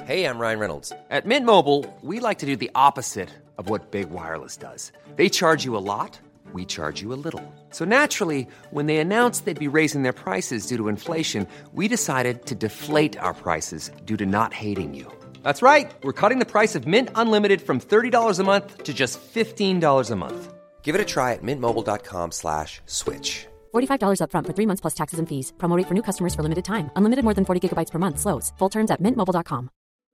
Hey, I'm Ryan Reynolds. At Mint Mobile, we like to do the opposite of what Big Wireless does. They charge you a lot, we charge you a little. So naturally, when they announced they'd be raising their prices due to inflation, we decided to deflate our prices due to not hating you. That's right. We're cutting the price of Mint Unlimited from $30 a month to just $15 a month. Give it a try at mintmobile.com/switch. $45 up front for 3 months plus taxes and fees. Promo rate for new customers for limited time. Unlimited more than 40 gigabytes per month. Slows full terms at mintmobile.com.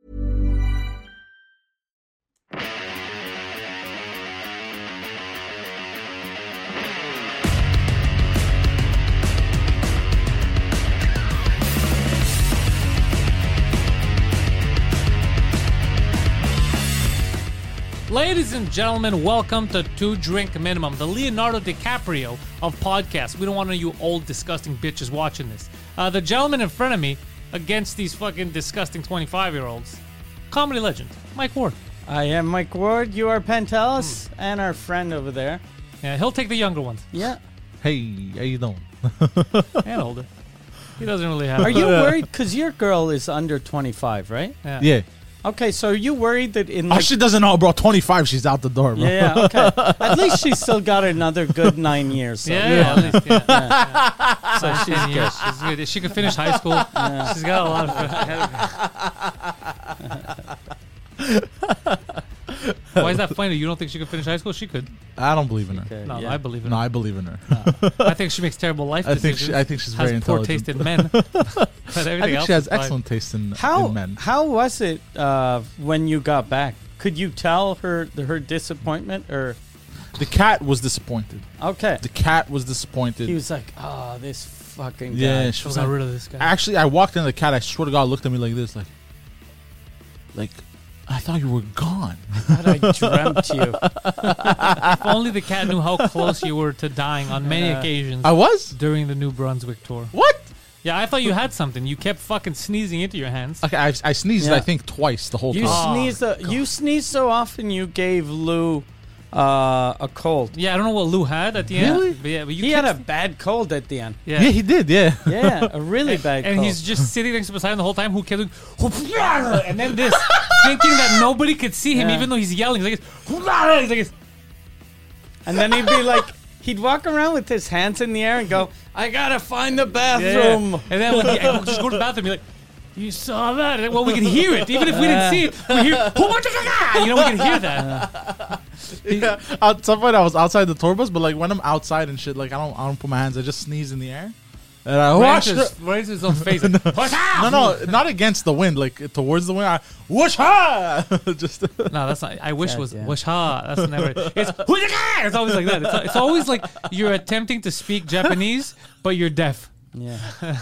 Ladies and gentlemen, welcome to Two Drink Minimum, the Leonardo DiCaprio of podcasts. We don't want you old, disgusting bitches watching this. The gentleman in front of me against these fucking disgusting 25-year-olds, comedy legend, Mike Ward. I am Mike Ward, you are Pentelis, and our friend over there. Yeah, he'll take the younger ones. Yeah. Hey, how you doing? And older. He doesn't really have... Are you worried? Because your girl is under 25, right? Yeah. Okay, so are you worried that in Oh, like... she doesn't know, bro. 25, she's out the door, bro. Yeah, okay. At least she's still got another good 9 years. So. Yeah, at least, yeah. So she's 10 good. years. She's good. She could finish high school. She's got a lot of... Why is that funny? You don't think she could finish high school? She could. I don't believe in her. Okay, No, yeah. I believe in No, her. I believe in her. I think she makes terrible life decisions. I think she's has very poor intelligent. taste in men. But everything I think else she has is fine. excellent taste in men. How was it when you got back? Could you tell her disappointment or... The cat was disappointed. Okay. The cat was disappointed. He was like, oh, this fucking guy. Yeah, she She was got like, rid of this guy. actually, I walked in, the cat, I swear to God, looked at me like this, like, I thought you were gone. God, I dreamt you. If only the cat knew how close you were to dying on many occasions I was? during the New Brunswick tour. What? Yeah, I thought you had something. You kept fucking sneezing into your hands. Okay, I sneezed, Yeah. I think, twice the whole You time. you sneezed so often you gave Lou a cold. Yeah, I don't know what Lou had at the end. Really? But yeah, but you He had a kept- bad cold at the end. yeah. Yeah, he did, yeah. Yeah, a really bad And cold. he's just sitting next to Poseidon the whole time, who kept doing, and then this, thinking that nobody could see him, Yeah. even though he's yelling. He's like, this. And then he'd be like, he'd walk around with his hands in the air and go, I gotta find the bathroom. Yeah. And then when he I'd just go to the bathroom, be like, you saw that? And, well, we can hear it, even if we didn't see it. We hear, you know, we can hear that. Yeah. At some point, I was outside the tour bus, but like when I'm outside and shit, like I don't put my hands. I just sneeze in the air. And I Right into his own face. Like, no, not against the wind, like towards the wind. I whoosh ha. Just No, that's not. I wish God was damn. wish ha. That's never. It's always like that. It's always like you're attempting to speak Japanese, but you're deaf. Yeah.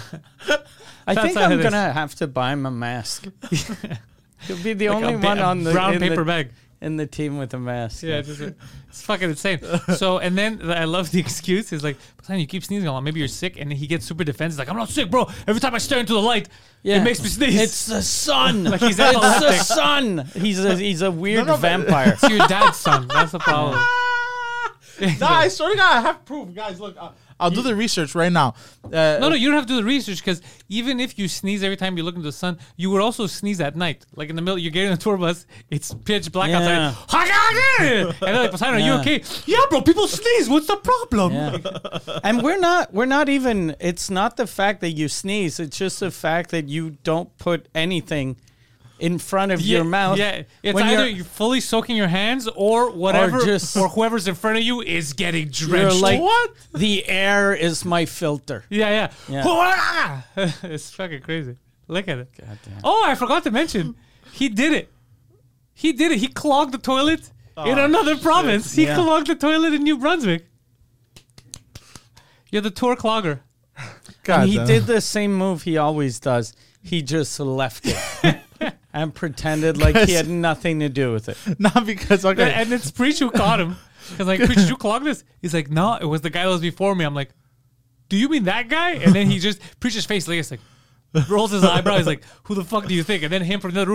I That's think how I'm it is. gonna have to buy him a mask. He'll be the Like only one on the brown in paper the, bag. in the team with a mask. Yeah, it's fucking insane. So, and then I love the excuse. He's like, "Poseidon, you keep sneezing a lot. Maybe you're sick." And he gets super defensive. He's like, "I'm not sick, bro. Every time I stare into the light, it makes me sneeze." It's the sun. Like he's it's the epileptic. sun. He's a weird No, but- vampire. It's your dad's son. That's the problem. nah, I swear to God, I have proof, guys. Look, I'll do the research right now. No, you don't have to do the research because even if you sneeze every time you look into the sun, you would also sneeze at night. Like in the middle, you're getting a tour bus, it's pitch black Yeah. outside. And they're like, Poseidon, are you Yeah. okay? Yeah, bro, people sneeze. What's the problem? Yeah. And we're not even, it's not the fact that you sneeze, it's just the fact that you don't put anything in front of your mouth. Yeah, it's when either you're fully soaking your hands or whatever, or whoever's in front of you is getting You're drenched. like, What? The air is my filter. Yeah. Yeah. It's fucking crazy. Look at it. Goddamn. Oh, I forgot to mention, he did it. He clogged the toilet in another province. He Yeah. clogged the toilet in New Brunswick. You're the tour clogger. God And he damn. did the same move he always does. He just left it and pretended like he had nothing to do with it. Not because okay. And it's Preach who caught him. Because like, Preach, did you clog this? He's like, no, it was the guy that was before me. I'm like, do you mean that guy? And then he just, Preach's face, like, it's like, rolls his eyebrow. He's like, who the fuck do you think? And then him from the other room,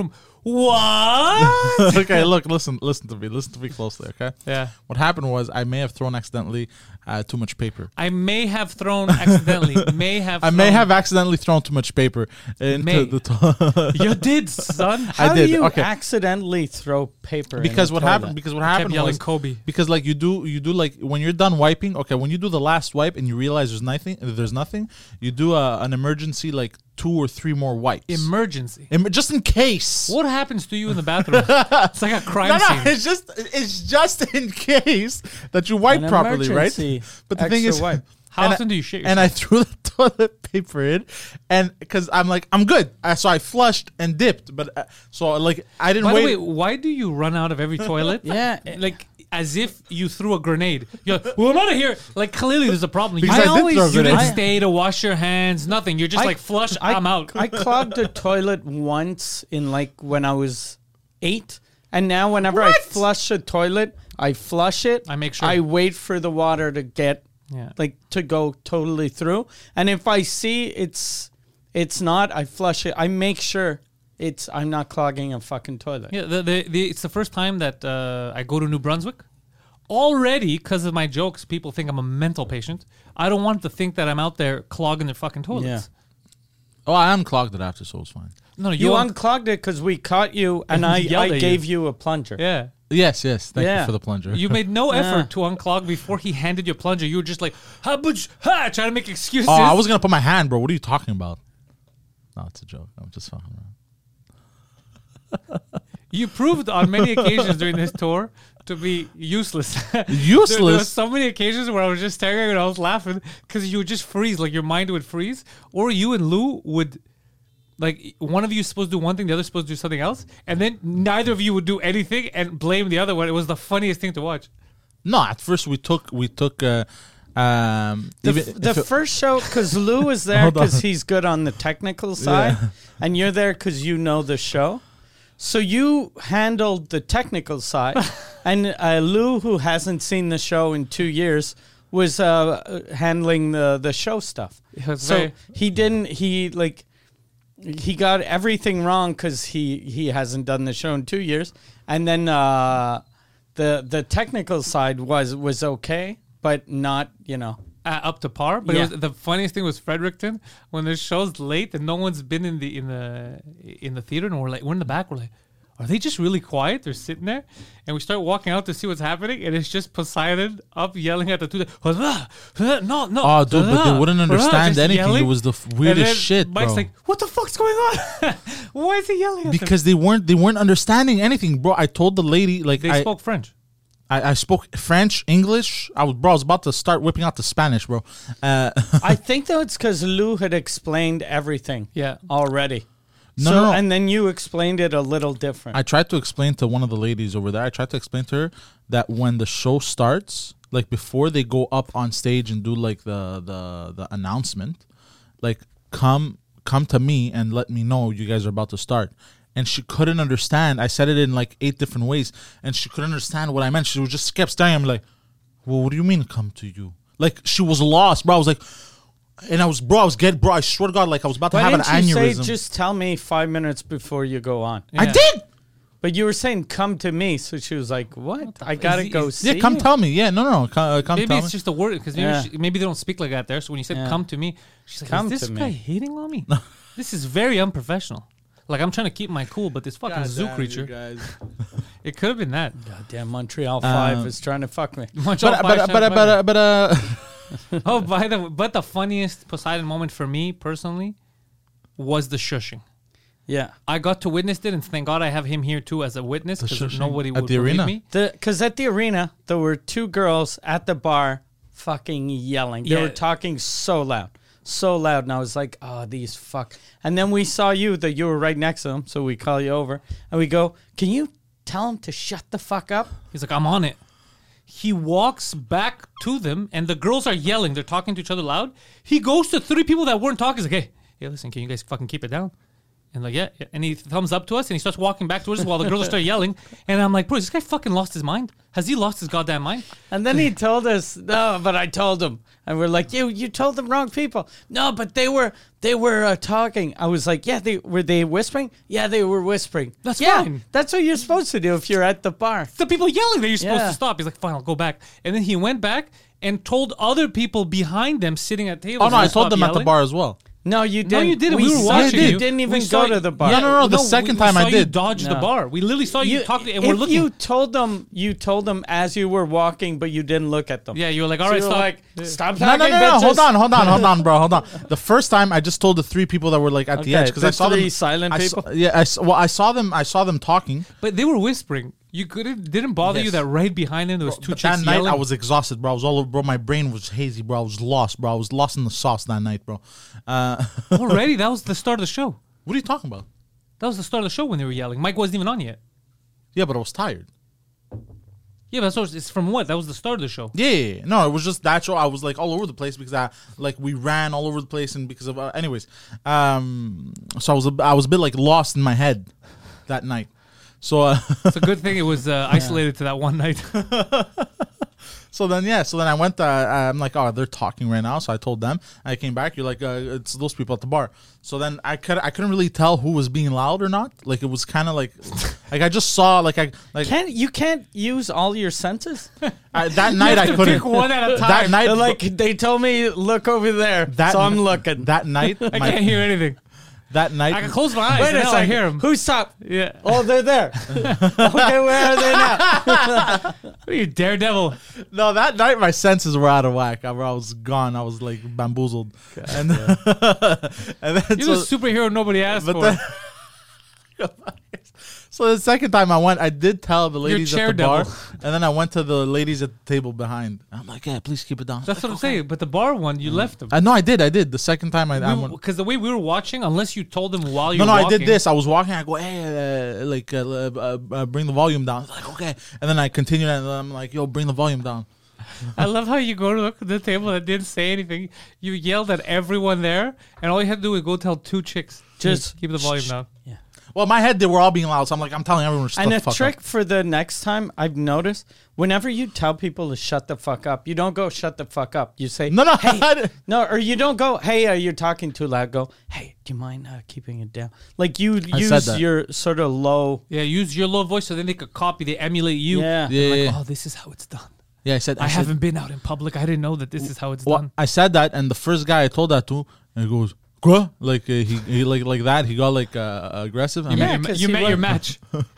What? Okay, look, listen to me closely, okay? Yeah. What happened was I may have thrown accidentally too much paper. I may have thrown accidentally. I may have accidentally thrown too much paper into the You did, son. How did, do you okay. accidentally throw paper? because in what the toilet? happened because what Kept happened yelling was Kobe. because like you do like when you're done wiping, okay, when you do the last wipe and you realize there's nothing, you do an emergency like 2 or 3 more wipes. Emergency. Just in case. What happens to you in the bathroom? It's like a crime No, scene. it's just in case that you wipe An properly, right? emergency But the thing extra is, wipe. How often do you shit And I threw the toilet paper in, and because I'm like, I'm good. So I flushed and dipped, but so like I didn't By wait. the way, why do you run out of every toilet? Yeah. Like as if you threw a grenade. You're like, well, I'm out of here. Like clearly there's a problem. Because you I did throw a you grenade. didn't stay to wash your hands, nothing. You're just like flush, I'm out. I clogged the toilet once in like when I was 8, and now whenever I flush a toilet, I flush it. I make sure. I wait for the water to get Yeah. to go totally through, and if I see it's not, I flush it. I make sure I'm not clogging a fucking toilet. Yeah, it's the first time that I go to New Brunswick. Already, because of my jokes, people think I'm a mental patient. I don't want them to think that I'm out there clogging their fucking toilets. Yeah. Oh, I unclogged it after, so it was fine. No, You unclogged it because we caught you, and I Yelled at gave you. you a plunger. Yeah. Yes. Thank Yeah. you for the plunger. You made no effort to unclog before he handed you a plunger. You were just like, trying to make excuses. Oh, I was gonna put my hand, bro. What are you talking about? No, it's a joke. I'm just fucking around. You proved on many occasions during this tour to be useless. Useless? There were so many occasions where I was just staring and I was laughing because you would just freeze, like your mind would freeze, or you and Lou would. Like one of you is supposed to do one thing, the other is supposed to do something else, and then neither of you would do anything and blame the other one. It was the funniest thing to watch. No, at first we took. The first show, because Lou is there Hold on. because he's good on the technical side, and you're there because you know the show. So you handled the technical side, and Lou, who hasn't seen the show in 2 years, was handling the show stuff. So he got everything wrong because he hasn't done the show in 2 years, and then the technical side was okay, but not Up to par, but Yeah. it was, the funniest thing was Fredericton when the show's late and no one's been in the theater, and we're in the back. We're like, are they just really quiet? They're sitting there, and we start walking out to see what's happening, and it's just Poseidon up yelling at the two. No. Oh, dude, but they wouldn't understand just anything. yelling. It was the And weirdest then shit, Mike's bro. like, what the fuck's going on? Why is he yelling at them? Because they weren't understanding anything, bro. I told the lady like They spoke French. I spoke French, English. I was about to start whipping out the Spanish, bro. I think though it's because Lou had explained everything Yeah. already. No. And then you explained it a little different. I tried to explain to one of the ladies over there. I tried to explain to her that when the show starts, like before they go up on stage and do like the announcement, like come to me and let me know you guys are about to start. And she couldn't understand. I said it in like 8 different ways, and she couldn't understand what I meant. She was just kept staring at me like, well, what do you mean come to you? Like she was lost, bro. I was like, and I was I swear to God, like I was about to Why have an didn't you aneurysm. say just tell me 5 minutes before you go on? I did. But you were saying come to me, so she was like, "What? I gotta go see." Yeah, come you." tell me. Yeah, no, come Maybe tell it's me. just a word because maybe they don't speak like that there. So when you said Yeah. "come to me," she's like, Come "Is this to guy me." hitting on me? This is very unprofessional." Like I'm trying to keep my cool, but this fucking zoo creature. It could have been that. Goddamn Montreal 5 is trying to fuck me. But Oh, but the funniest Poseidon moment for me personally was the shushing. Yeah. I got to witness it, and thank God I have him here too as a witness because shushing nobody at would the believe arena? me. Because at the arena, there were 2 girls at the bar fucking yelling. They Yeah. were talking so loud. And I was like, oh, these fuck. And then we saw you, that you were right next to them, so we call you over, and we go, can you tell them to shut the fuck up? He's like, I'm on it. He walks back to them, and the girls are yelling. They're talking to each other loud. He goes to 3 people that weren't talking. He's like, hey, listen, can you guys fucking keep it down? And like, yeah. And he thumbs up to us and he starts walking back towards us while the girls start yelling. And I'm like, bro, is this guy fucking lost his mind? Has he lost his goddamn mind? And then he told us, no, but I told him. And we're like, you told the wrong people. No, but they were talking. I was like, yeah, were they whispering? Yeah, they were whispering. That's yeah, fine. That's what you're supposed to do if you're at the bar. The people yelling that you're supposed Yeah. to stop. He's like, fine, I'll go back. And then he went back and told other people behind them sitting at tables. Oh no, I to told stop them at the yelling. bar as well. No, you didn't. No, you didn't. We were saw watching you. you. You didn't We even saw go you- to the bar. No, the second time I saw you did. dodge the No. bar. We literally saw you talking, and if we're looking. you told them as you were walking, but you didn't look at them. Yeah, you were like, all So right, you were stop. like, stop No, talking, no, bitches. hold on, bro, hold on. The first time I just told the 3 people that were like at the Okay, edge because the I saw them. three silent people? I saw them talking. But they were whispering. You didn't bother you Yes. that right behind him there was 2 But chicks that night yelling? I was exhausted, bro. I was all over, bro. My brain was hazy, bro. I was lost, bro. I was lost in the sauce that night, bro. Already? That was the start of the show. What are you talking about? That was the start of the show when they were yelling. Mike wasn't even on yet. Yeah, but I was tired. Yeah, but it's from what? That was the start of the show. Yeah. No, it was just that show. I was like all over the place because we ran all over the place and because of anyways. So I was a bit like lost in my head that night. So It's a good thing it was isolated to that one night. So then I went. I'm like, oh, they're talking right now. So I told them. I came back. You're like, it's those people at the bar. So then I couldn't really tell who was being loud or not. Like it was kind of like I just saw You can't use all your senses. that night I couldn't. Pick one at a time. That night, They're like they told me look over there, so I'm looking. That night, I can't hear anything. that night. I can close my eyes Wait and a now I second. hear him. Who's top? Yeah. Oh, they're there. Okay, where are they now? What are you, daredevil? No, that night my senses were out of whack. I was gone. I was like bamboozled. And then You're the superhero nobody asked but for. then- so the second time I went, I did tell the ladies at the bar, Charedevil. and then I went to the ladies at the table behind. I'm like, yeah, please keep it down. That's what I'm saying. But the bar one, you left them. No, I did. The second time I went. Because the way we were watching, unless you told them while you No, were I walking. did this. I was walking. I go, hey, bring the volume down. Like, okay. And then I continued, and I'm like, yo, bring the volume down. I love how you go to look at the table that didn't say anything. You yelled at everyone there, and all you had to do was go tell 2 chicks, Just keep the volume down. Well, in my head, they were all being loud, so I'm telling everyone to shut And the a fuck trick up. for the next time I've noticed, whenever you tell people to shut the fuck up, you don't go shut the fuck up. You say No, hey, no, or you don't go, hey, you're talking too loud. Go, hey, do you mind keeping it down? Like you said use that. your sort of low. Yeah, use your low voice so then they could copy, they emulate you. Yeah. Yeah, Like, yeah. oh, this is how it's done. Yeah, I said. I haven't been out in public. I didn't know that this is how it's Well, done. I said that, and the first guy I told that to, and he goes, "Quoi?" Like he like that. He got like aggressive. I'm You like, met, 'cause you he met your went- match.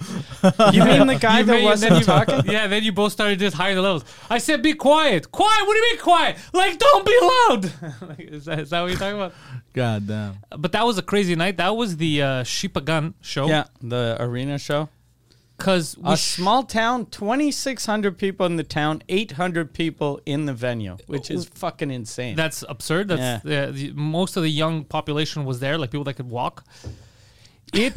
You mean the guy You that met- wasn't then you- talking? Yeah, then you both started just higher the levels. I said, be quiet. Quiet? What do you mean quiet? Like, don't be loud. Like, is that what you're talking about? God damn. But that was a crazy night. That was the Shipagan show. Yeah, the arena show. Because A small town, 2,600 people in the town, 800 people in the venue, which is fucking insane. that's absurd. That's most of the young population was there, like people that could walk. It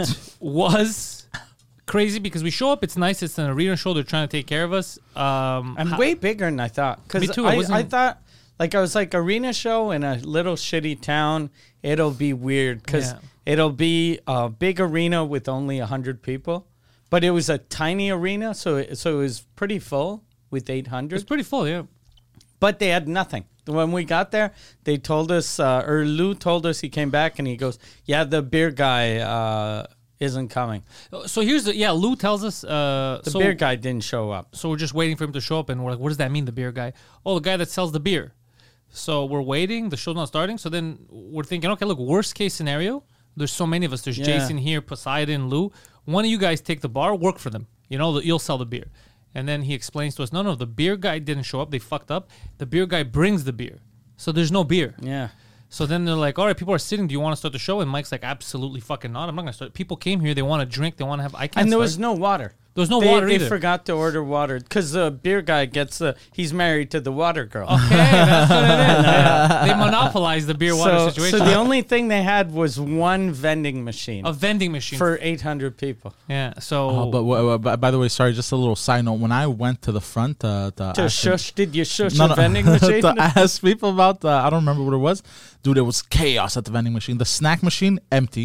was crazy because we show up. It's nice. It's an arena show. They're trying to take care of us. And way bigger than I thought. Me Because too, I wasn't- thought, like, I was like, arena show in a little shitty town, it'll be weird because Yeah. it'll be a big arena with only 100 people. But it was a tiny arena, so it was pretty full with 800. It's pretty full, yeah. But they had nothing. When we got there, they told us, or Lou told us, he came back and he goes, yeah, the beer guy isn't coming. So here's Lou tells us. The beer guy didn't show up. So we're just waiting for him to show up, and we're like, what does that mean, the beer guy? Oh, the guy that sells the beer. So we're waiting. The show's not starting. So then we're thinking, okay, look, worst case scenario. There's so many of us. There's Yeah. Jason here, Poseidon, Lou. One of you guys take the bar, work for them. You know, you'll sell the beer. And then he explains to us, no, the beer guy didn't show up. They fucked up. The beer guy brings the beer. So there's no beer. Yeah. So then they're like, all right, people are sitting. Do you want to start the show? And Mike's like, absolutely fucking not. I'm not going to start. People came here. They want to drink. They want to have. I can't And there start. was no water. There was no They- water They either. forgot to order water because the beer guy gets he's married to the water girl. Okay, that's what it is. Yeah. They monopolized the beer water situation. So the only thing they had was one vending machine A vending machine. for 800 people. Yeah, so... Oh, but by the way, sorry, just a little side note. When I went to the front to To ask shush, did you shush No, a no. vending machine? to ask people about, I don't remember what it was. Dude, it was chaos at the vending machine. The snack machine, empty.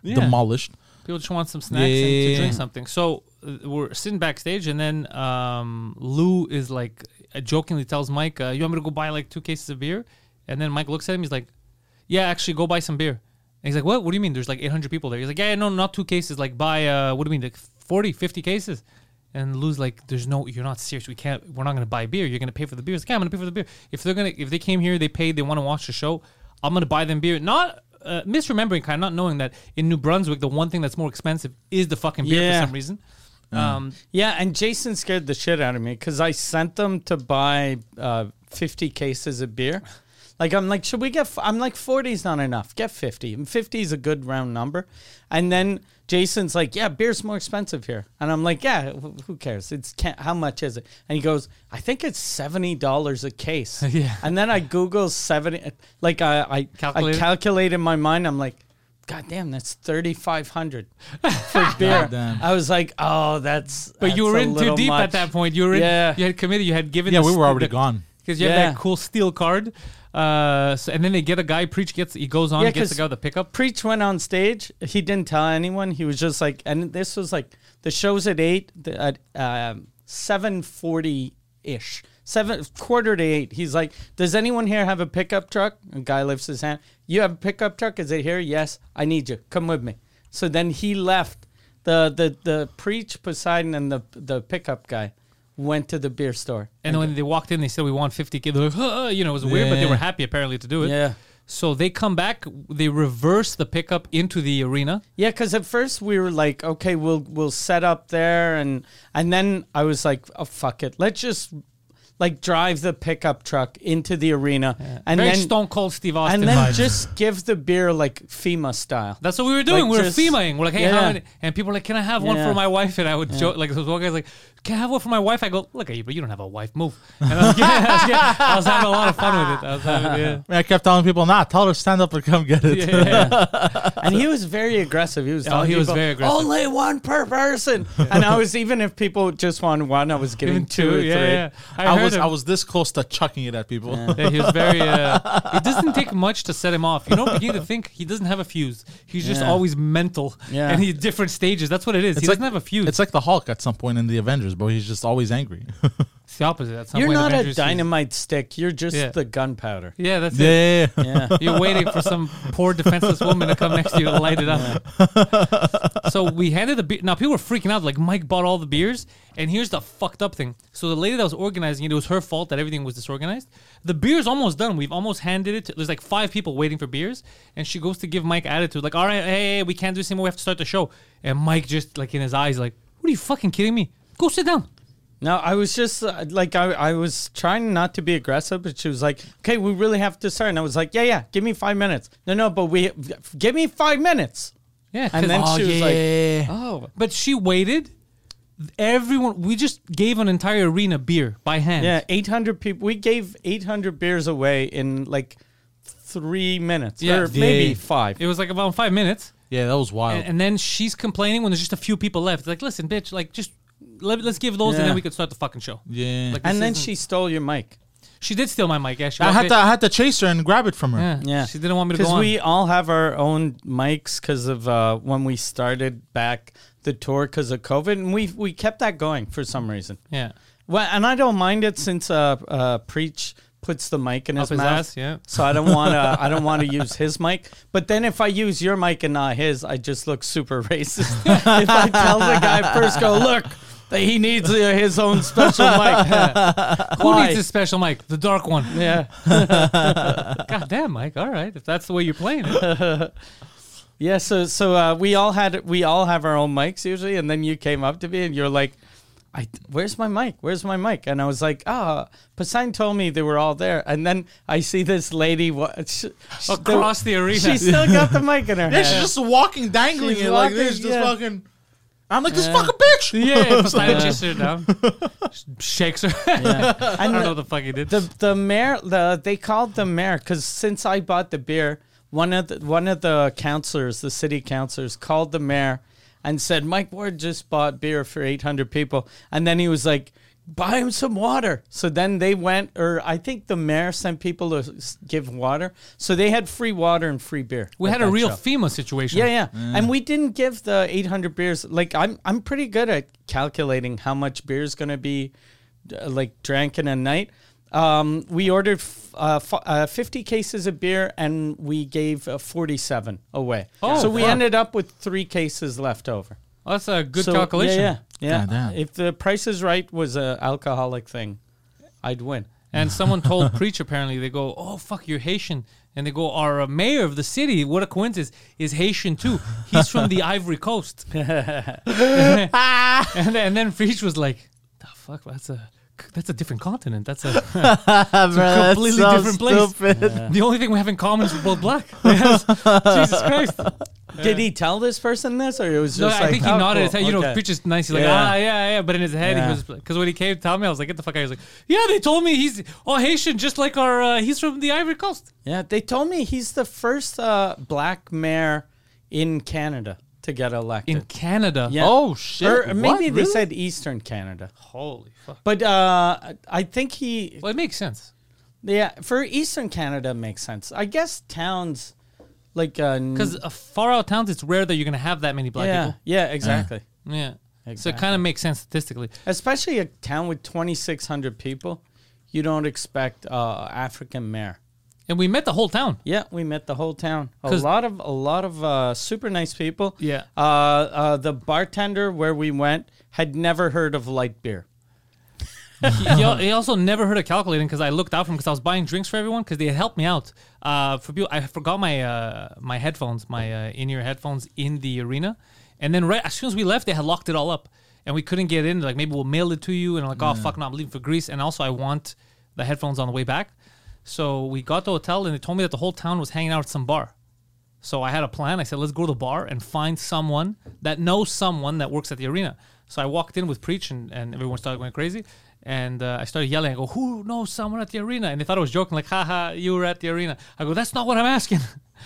demolished. People just want some snacks and to drink something. So we're sitting backstage, and then Lou is like jokingly tells Mike, "You want me to go buy like 2 cases of beer?" And then Mike looks at him. He's like, "Yeah, actually, go buy some beer." And he's like, "What? What do you mean? There's like 800 people there." He's like, "Yeah, no, not 2 cases. Like buy what do you mean? Like 40, 50 cases?" And Lou's like, "There's no. You're not serious. We're not gonna buy beer. You're gonna pay for the beer." He's like, "Yeah, I'm gonna pay for the beer. If they came here, they paid, they want to watch the show, I'm gonna buy them beer." Not misremembering, kind of not knowing that in New Brunswick, the one thing that's more expensive is the fucking beer for some reason. Yeah, and Jason scared the shit out of me because I sent them to buy 50 cases of beer. Like, I'm like, should we get... I'm like, 40 is not enough. Get 50. And 50 is a good round number. And then Jason's like, yeah, beer's more expensive here. And I'm like, yeah, who cares? How much is it? And he goes, I think it's $70 a case. Yeah. And then I Google 70... Like, I calculate in my mind. I'm like, God damn, that's $3,500 for beer. I was like, oh, that's... But you were in too deep at that point. You were in, you had committed. You had given... Yeah, we were already gone. Because you have that cool steel card. And then they get a guy, he goes on, gets the guy with the pickup. Preach went on stage. He didn't tell anyone. He was just like, and this was like, the show's at 8, at 7:40-ish. 7:45. He's like, does anyone here have a pickup truck? A guy lifts his hand. You have a pickup truck? Is it here? Yes. I need you. Come with me. So then he left. The Preach, Poseidon, and the pickup guy went to the beer store. And when they walked in, they said, we want 50 kids. They're like, it was weird, but they were happy apparently to do it. Yeah. So they come back, they reverse the pickup into the arena. Yeah, because at first we were like, okay, we'll set up there. And then I was like, oh, fuck it. Let's just like drive the pickup truck into the arena. Yeah. And Very then Stone Cold Steve Austin and then vibes. Just give the beer like FEMA style. That's what we were doing. Like we were FEMAing. We're like, hey, how many? And people were like, can I have one for my wife? And I would joke, like, those one guy's like, can I have one for my wife? I go, look at you, but you don't have a wife. Move. And I was having a lot of fun with it. I kept telling people, tell her to stand up and come get it. Yeah. And he was very aggressive. He was telling people, very aggressive. Only one per person. And I was, even if people just wanted one, I was giving 2 or 3. Yeah. I was this close to chucking it at people. Yeah, he was very... it doesn't take much to set him off. You begin to think he doesn't have a fuse. He's just always mental. Yeah. And he's different stages. That's what it is. He doesn't have a fuse. It's like the Hulk at some point in the Avengers, bro. He's just always angry. It's the opposite. At some You're point not Avengers a dynamite stick. You're just the gunpowder. Yeah, that's it. Yeah. You're waiting for some poor defenseless woman to come next to you to light it up. So we handed the beer. Now people were freaking out. Like, Mike bought all the beers. And here's the fucked up thing. So the lady that was organizing it was her fault that everything was disorganized. The beer's almost done. We've almost handed it. There's like 5 people waiting for beers. And she goes to give Mike attitude. Like, all right, hey, we can't do this anymore. We have to start the show. And Mike just, like, in his eyes, like, what are you fucking kidding me? Go sit down. No, I was just like, I was trying not to be aggressive, but she was like, okay, we really have to start. And I was like, yeah, give me 5 minutes. No, but give me 5 minutes. Yeah. And then she was like, oh. But she waited. Everyone, we just gave an entire arena beer by hand. Yeah, 800 people. We gave 800 beers away in like 3 minutes. Yeah. Or maybe 5. It was like about 5 minutes. Yeah, that was wild. And then she's complaining when there's just a few people left. Like, listen, bitch, like, just let's give those and then we could start the fucking show. Yeah. Like, and then she stole your mic. She did steal my mic. Yeah, I had to chase her and grab it from her. Yeah. She didn't want me to go on. Because we all have our own mics because of when we started back the tour because of COVID, and we kept that going for some reason. Yeah. Well, and I don't mind it since Preach puts the mic in his mouth. Ass, yeah. So I don't want to use his mic. But then if I use your mic and not his, I just look super racist. If I tell the guy first, go look. That he needs his own special mic. Who needs a special mic? The dark one. Yeah. God damn, Mike. All right, if that's the way you're playing it. Yeah. So we all have our own mics usually, and then you came up to me and you're like, "Where's my mic? Where's my mic?" And I was like, Poseidon told me they were all there. And then I see this lady across the arena. She still got the mic in her hand. Yeah, she's just walking, dangling it like this, just fucking. I'm like, this fucking bitch. Yeah, Poseidon chases her down, shakes her. Yeah. I don't know what the fuck he did. The mayor, they called the mayor because since I bought the beer, one of the counselors, the city counselors, called the mayor and said, Mike Ward just bought beer for 800 people, and then he was like, buy him some water. So then they went, or I think the mayor sent people to give water. So they had free water and free beer. We at had a that real show. FEMA situation. Yeah. And we didn't give the 800 beers. Like, I'm pretty good at calculating how much beer is going to be, like, drank in a night. We ordered 50 cases of beer, and we gave 47 away. Oh, so we fuck. ended up with 3 cases left over. Oh, that's a good So, calculation. Yeah. Goddamn. If the Price is Right was an alcoholic thing, I'd win. And someone told Preach, apparently, they go, oh, fuck, you're Haitian. And they go, our mayor of the city, what a coincidence, is Haitian too. He's from the Ivory Coast. and then Preach was like, the fuck, that's a different continent. That's a completely different place. The only thing we have in common is we're both black. Jesus Christ. Did he tell this person this, or it was No, just I like, think he oh, nodded cool. his head. You know, Okay. Preach is nice. He's like, Yeah. yeah. But in his head, Yeah. he was, because when he came to tell me, I was like, get the fuck out. He was like, yeah, they told me he's Haitian, just like he's from the Ivory Coast. Yeah, they told me he's the first black mayor in Canada to get elected. In Canada. Yeah. Oh shit! Or maybe What? they Really? said Eastern Canada. Holy fuck. But I think he, Well, it makes sense. yeah, for Eastern Canada makes sense. I guess towns like Because far out towns, it's rare that you're going to have that many black yeah, people. yeah, exactly. Yeah. So it Exactly. kind of makes sense statistically. Especially a town with 2,600 people, you don't expect African mayor. And we met the whole town. Yeah, we met the whole town. A 'Cause- lot of super nice people. Yeah. The bartender where we went had never heard of light beer. he also never heard of calculating because I looked out for him because I was buying drinks for everyone because they had helped me out. For people, I forgot my headphones, my in-ear headphones in the arena, and then right as soon as we left, they had locked it all up, and we couldn't get in. Like maybe we'll mail it to you, and I'm like, oh fuck, no, I'm leaving for Greece, and also I want the headphones on the way back. So we got to the hotel, and they told me that the whole town was hanging out at some bar. So I had a plan. I said, let's go to the bar and find someone that knows someone that works at the arena. So I walked in with Preach, and everyone started going crazy. And I started yelling. I go, who knows someone at the arena? And they thought I was joking, like, haha, you were at the arena. I go, that's not what I'm asking.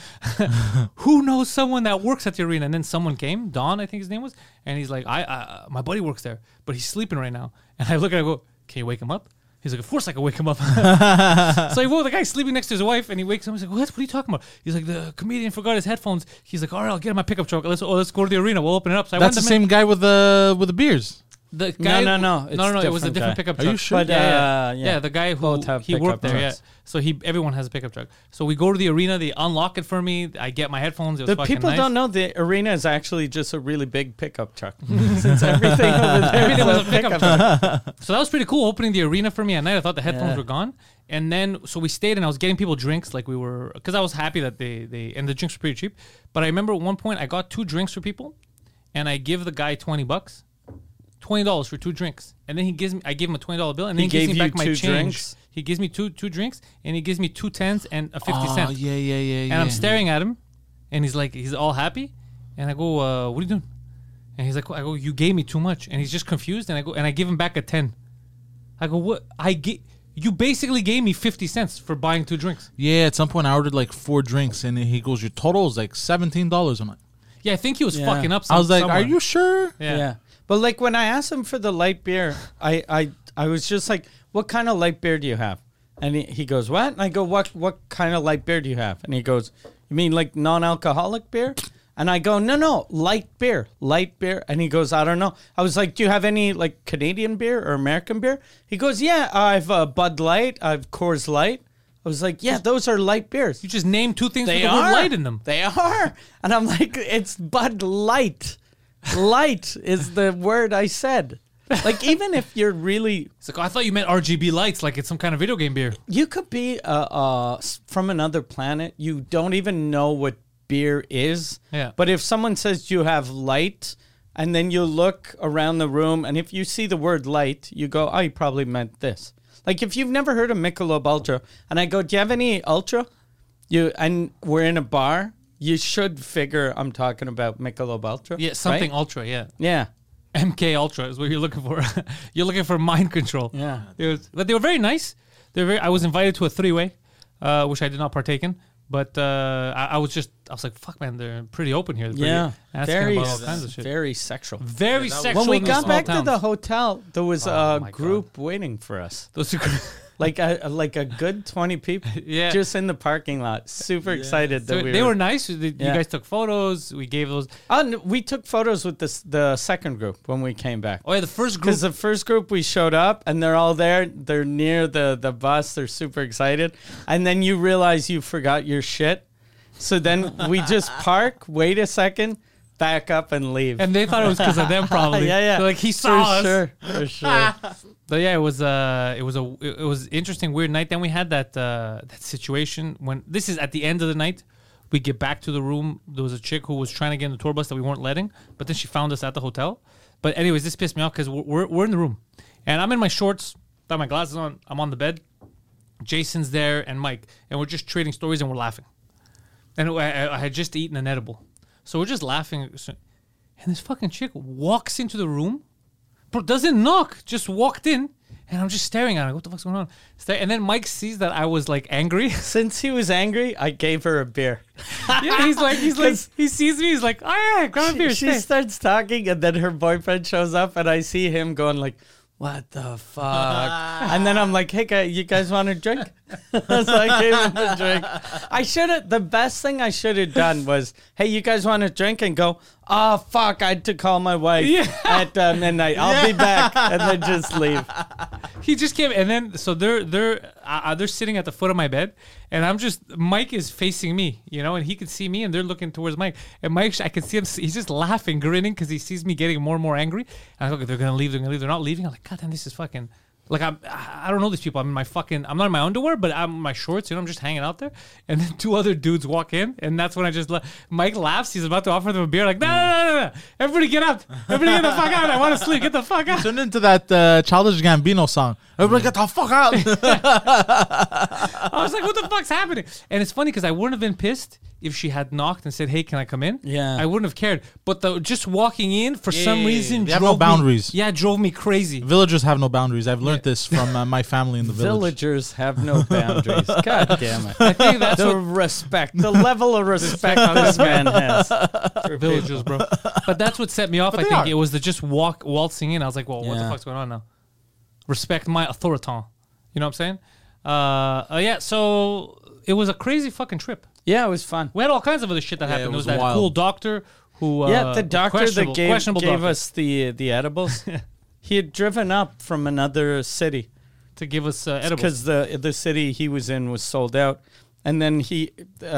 Who knows someone that works at the arena? And then someone came, Don, I think his name was. And he's like, my buddy works there, but he's sleeping right now. And I look at him, I go, can you wake him up? He's like, of course I can wake him up. So he woke the guy sleeping next to his wife, and he wakes him. He's like, what are you talking about? He's like, the comedian forgot his headphones. He's like, all right, I'll get in my pickup truck. Let's go to the arena. We'll open it up. So I That's the went same guy with the beers. The guy, No. It's no. It was a different different guy. pickup Are truck. you sure? But Yeah, the guy who Both have he worked pickup there. trucks. Yeah, so everyone has a pickup truck. So we go to the arena. They unlock it for me. I get my headphones. It was The fucking people nice. don't know the arena is actually just a really big pickup truck. Since everything over there Everything is was a pickup truck. So that was pretty cool. Opening the arena for me at night. I thought the headphones were gone. And then, so we stayed, and I was getting people drinks, like we were, because I was happy that they and the drinks were pretty cheap. But I remember at one point I got 2 drinks for people, and I give the guy $20, $20 for 2 drinks, and then I give him a $20 bill, and then he gives gave me you back my 2 change. drinks? He gives me two drinks, and he gives me 2 10s and a 50 cent. Yeah. And I'm staring at him, and he's all happy, and I go, what are you doing? And he's like, I go, you gave me too much, and he's just confused, and I give him back a 10. I go, what? You basically gave me 50 cents for buying 2 drinks. Yeah, at some point I ordered like 4 drinks, and he goes, "Your total is like $17." I'm like, Yeah, I think he was Yeah. fucking up. I was like, somewhere. "Are you sure?" Yeah. But like when I asked him for the light beer, I was just like, what kind of light beer do you have? And he goes, what? And I go, what kind of light beer do you have? And he goes, you mean like non-alcoholic beer? And I go, no, light beer. And he goes, I don't know. I was like, do you have any like Canadian beer or American beer? He goes, yeah, I've Bud Light, I've Coors Light. I was like, yeah, those are light beers. You just named 2 things They with the word are. light in them. They are. And I'm like, it's Bud Light. Light is the word I said. Like, even if you're really, It's like, oh, I thought you meant RGB lights, like it's some kind of video game beer. you could be from another planet. You don't even know what beer is. Yeah. But if someone says you have light, and then you look around the room, and if you see the word light, you go, oh, you probably meant this. Like, if you've never heard of Michelob Ultra, and I go, do you have any Ultra? And we're in a bar, you should figure I'm talking about Michelob Ultra. Yeah, something right? ultra, yeah. Yeah. MK Ultra is what you're looking for. You're looking for mind control. Yeah. But they were very nice. I was invited to a 3-way, which I did not partake in. But I was like, fuck, man, they're pretty open here. They're Yeah, pretty asking about all kinds of shit. very sexual. Very sexual. When we in these got small back to towns. the hotel, there was Oh, a my group waiting for us. Those are Like a good 20 people Yeah. just in the parking lot. Super excited that they were nice. You guys took photos. We gave those. We took photos with the second group when we came back. Oh yeah, the first group. Because the first group we showed up and they're all there. They're near the bus. They're super excited. And then you realize you forgot your shit. So then we just park, wait a second, back up and leave. And they thought it was because of them, probably. yeah. So, like he saw us. For sure. But yeah, it was interesting, weird night. Then we had that situation when this is at the end of the night. We get back to the room. There was a chick who was trying to get in the tour bus that we weren't letting, but then she found us at the hotel. But anyways, this pissed me off because we're in the room, and I'm in my shorts, got my glasses on. I'm on the bed. Jason's there and Mike, and we're just trading stories and we're laughing. And I had just eaten an edible, so we're just laughing. And this fucking chick walks into the room. Bro, doesn't knock, just walked in, and I'm just staring at her. What the fuck's going on? And then Mike sees that I was like angry. Since he was angry, I gave her a beer. Yeah, he's like, he sees me, he's like, oh yeah, grab a beer. She stay." starts talking, and then her boyfriend shows up, and I see him going like, "What the fuck?" And then I'm like, "Hey, guys, you guys want a drink?" So I gave him a drink. The best thing I should have done was, "Hey, you guys want a drink?" And go, "Oh fuck, I had to call my wife at midnight. I'll be back," and then just leave. He just came, and then so they're sitting at the foot of my bed, and Mike is facing me, and he can see me, and they're looking towards Mike, and Mike, I can see him, he's just laughing, grinning, because he sees me getting more and more angry. And I go, okay, they're gonna leave, they're not leaving. I'm like, God damn, this is fucking. Like I don't know these people. I'm not in my underwear, but I'm in my shorts. I'm just hanging out there. And then two other dudes walk in, and that's when I just Mike laughs. He's about to offer them a beer. Like no. Everybody get out. Everybody get the fuck out. I want to sleep. Get the fuck out. Turned into that Childish Gambino song. Everybody get the fuck out. I was like, what the fuck's happening? And it's funny because I wouldn't have been pissed if she had knocked and said, hey, can I come in? Yeah. I wouldn't have cared. But just walking in for some reason They have no boundaries. drove me crazy. Villagers have no boundaries. I've learned this from my family in the village. Villagers have no boundaries. God damn it. I think that's The level of respect this man has. for villagers, bro. But that's what set me off. I think it was the just waltzing in. I was like, well, what the fuck's going on now? Respect my authority. You know what I'm saying? So it was a crazy fucking trip. Yeah, it was fun. We had all kinds of other shit that happened. it There was was that wild. cool doctor who... The doctor that gave doctor us the edibles, he had driven up from another city to give us edibles. because the city he was in was sold out. And then he's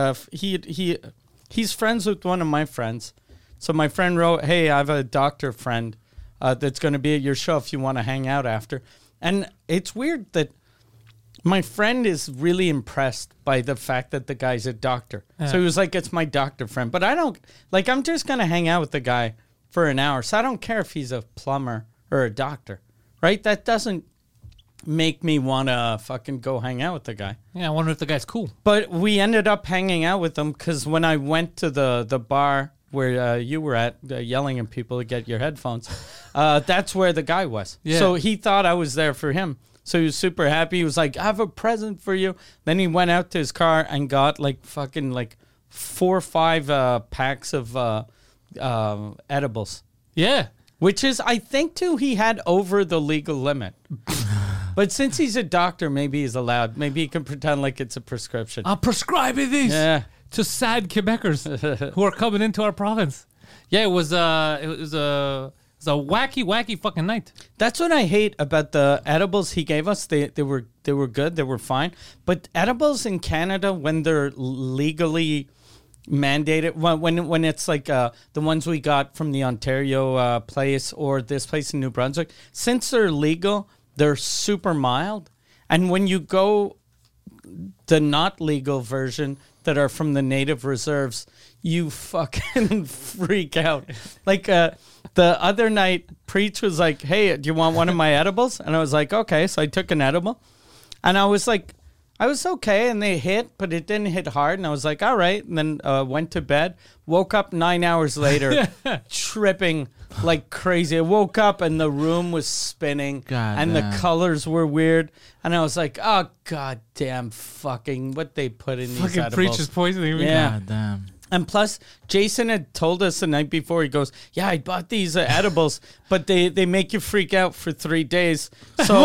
friends with one of my friends. So my friend wrote, hey, I have a doctor friend that's going to be at your show if you want to hang out after. And it's weird that my friend is really impressed by the fact that the guy's a doctor. So he was like, it's my doctor friend. But I don't, I'm just going to hang out with the guy for an hour. So I don't care if he's a plumber or a doctor, right? That doesn't make me want to fucking go hang out with the guy. Yeah, I wonder if the guy's cool. But we ended up hanging out with him because when I went to the bar where you were at, yelling at people to get your headphones, that's where the guy was. Yeah. So he thought I was there for him. So he was super happy. He was like, I have a present for you. Then he went out to his car and got 4 or 5 packs of edibles. Yeah. Which is, I think, too, he had over the legal limit. But since he's a doctor, maybe he's allowed. Maybe he can pretend like it's a prescription. I'm prescribing these to sad Quebecers who are coming into our province. Yeah, it was a wacky fucking night. That's what I hate about the edibles he gave us. They were good. They were fine. But edibles in Canada, when they're legally mandated, when it's like the ones we got from the Ontario place or this place in New Brunswick, since they're legal, they're super mild. And when you go the not legal version that are from the native reserves, you fucking freak out. The other night, Preach was like, hey, do you want one of my edibles? And I was like, okay. So I took an edible. And I was like, I was okay, and they hit, but it didn't hit hard, and I was like, all right, and then went to bed, woke up 9 hours later, tripping like crazy. I woke up, and the room was spinning, and the colors were weird, and I was like, oh, goddamn fucking what they put in these Fucking edibles. preacher's poisoning. Yeah. God damn. And plus, Jason had told us the night before, he goes, yeah, I bought these edibles, but they make you freak out for 3 days. So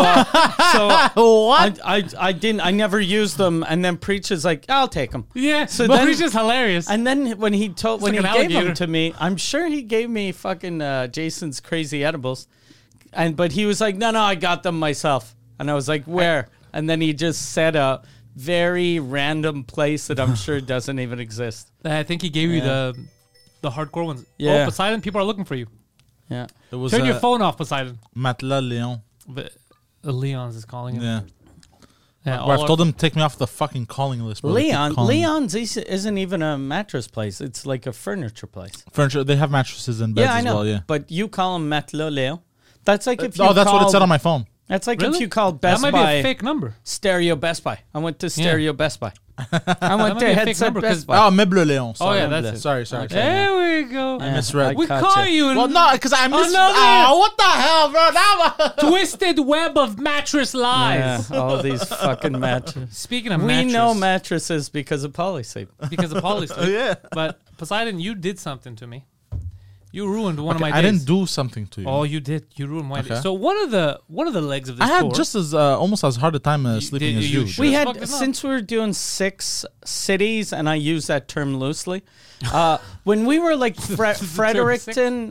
What? I never used them. And then Preacher's like, I'll take them. Yeah, So but then- preacher's hilarious. And then when he like gave an them alligator. to me, I'm sure he gave me fucking Jason's crazy edibles. But he was like, no, I got them myself. And I was like, where? And then he just said a very random place that I'm sure doesn't even exist. I think he gave you the hardcore ones. Yeah. Oh, Poseidon, people are looking for you. Yeah. It was Turn your phone off, Poseidon. Matelas Leon. But Leon's is calling him. Yeah. Yeah, Where I've told them to take me off the fucking calling list. bro. They keep calling me. Leon's isn't even a mattress place. It's like a furniture place. Furniture. They have mattresses and beds Yeah, I as know. well. Yeah. But you call him Matelas Leo. That's like if you Oh, that's what it called- said on my phone. That's like Really? if you called That Best might Buy be a fake number. Stereo Best Buy. I went to Stereo Best Buy. I went might to be a fake Headset number 'cause- Best Buy. Oh, Meuble Leon. Sorry. yeah, that's it. Sorry. Okay. There we go. I misread. We caught call you. you. Well, no, because I missed. Another- Oh, what the hell, bro? Now, Twisted web of mattress lies. Yeah, all these fucking mattresses. Speaking of We mattress, know mattresses because of Polysleep. because of Polysleep. Yeah. But Poseidon, you did something to me. You ruined one of my days. I didn't do something to you. Oh, you did. You ruined my day. Okay. So one of the legs of this I had tour. just as almost as hard a time sleeping did as you you. should- We Just had, fucking up. since we were doing 6 cities, and I use that term loosely, when we were like Fredericton,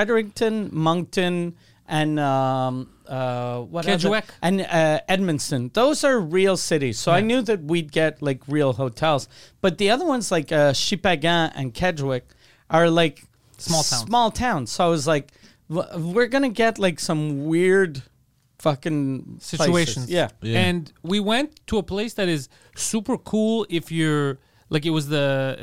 Moncton, and what Kedgewick. other? And Edmonton. Those are real cities. So I knew that we'd get like real hotels. But the other ones like Shippagan and Kedgewick are like Small towns. Small towns. So I was like, we're gonna get like some weird fucking places. situations. Yeah. Yeah. And we went to a place that is super cool if you're like it was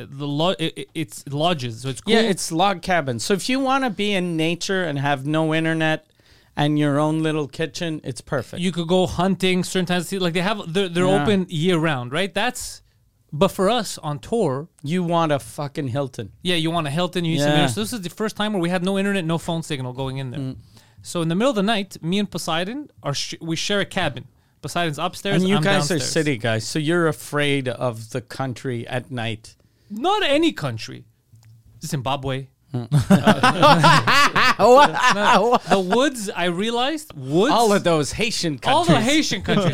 it's lodges, so it's cool. Yeah, it's log cabins. So if you want to be in nature and have no internet and your own little kitchen, it's perfect. you could go hunting certain times. Like they're Yeah. open year round, right? But for us on tour, You want a fucking Hilton. yeah, you want a Hilton, you need some Yeah. internet. So this is the first time where we had no internet, no phone signal going in there. So in the middle of the night, me and Poseidon we share a cabin. Poseidon's upstairs, And you I'm guys downstairs. are city guys, so you're afraid of the country at night. Not any country. Zimbabwe. The woods, I realized, woods. All of those Haitian countries. all the Haitian countries.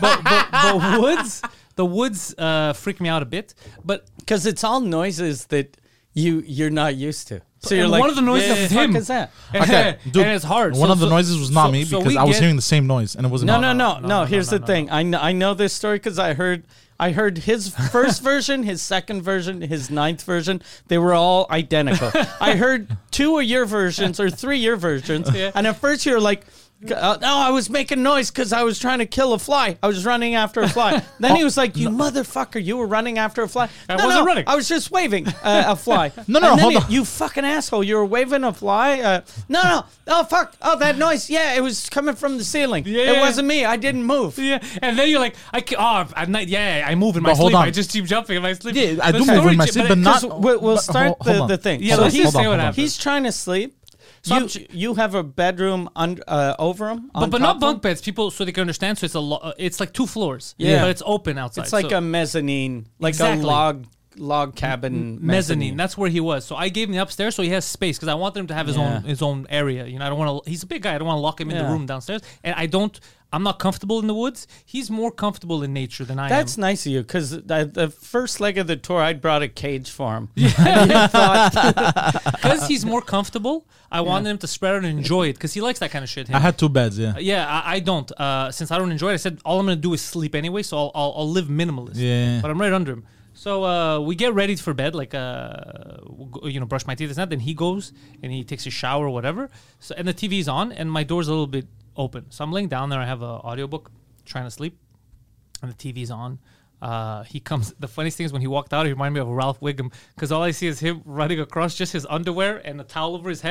The woods freak me out a bit. But Because it's all noises that you're not used to. So you're and like, one of the noises "What is the fuck him." is that? Okay, dude, and it's hard. One of the noises was not me so because we I was get- hearing the same noise and it wasn't. No. Here's the thing. I know this story because I heard his first version, his second version, his 9th version. They were all identical. I heard 2 of your versions or 3 of your versions, and at first you were like, "No, I was making noise because I was trying to kill a fly. I was running after a fly." Then he was like, "You motherfucker, you were running after a fly." I wasn't running. I was just waving a fly. No, And then hold on. You fucking asshole! You were waving a fly. No. Oh fuck! Oh, that noise. Yeah, it was coming from the ceiling. Yeah. It wasn't me. I didn't move. Yeah, and then you're like, at night, I move in my But hold sleep. on. I just keep jumping in my sleep. Yeah, I The do move story in my ch- sleep, but not. Because we'll but start hold on. the thing. Yeah, So let's just he's, say what happened. he's trying to sleep. So You have a bedroom over him, but not bunk beds, people, so they can understand. So it's like 2 floors. Yeah. but it's open outside. It's like so a mezzanine, like Exactly. a log cabin mezzanine. That's where he was. So I gave him the upstairs, so he has space because I wanted him to have his own area. You know, I don't want to. He's a big guy. I don't want to lock him in the Yeah. room downstairs. And I'm not comfortable in the woods. He's more comfortable in nature than I That's am. nice of you, because the first leg of the tour, I brought a cage for him. Because he's more comfortable. I wanted him to spread out and enjoy it because he likes that kind of shit. him. I had 2 beds. Yeah. Yeah, I don't. Since I don't enjoy it, I said all I'm gonna do is sleep anyway. So I'll live minimalist. Yeah. But I'm right under him. So we get ready for bed, like brush my teeth and that. Then he goes and he takes a shower or whatever. So and the TV's on and my door's a little bit open. So I'm laying down there. I have an audiobook, trying to sleep, and the TV's on. He comes. The funniest thing is when he walked out, he reminded me of Ralph Wiggum because all I see is him running across just his underwear and a towel over his head,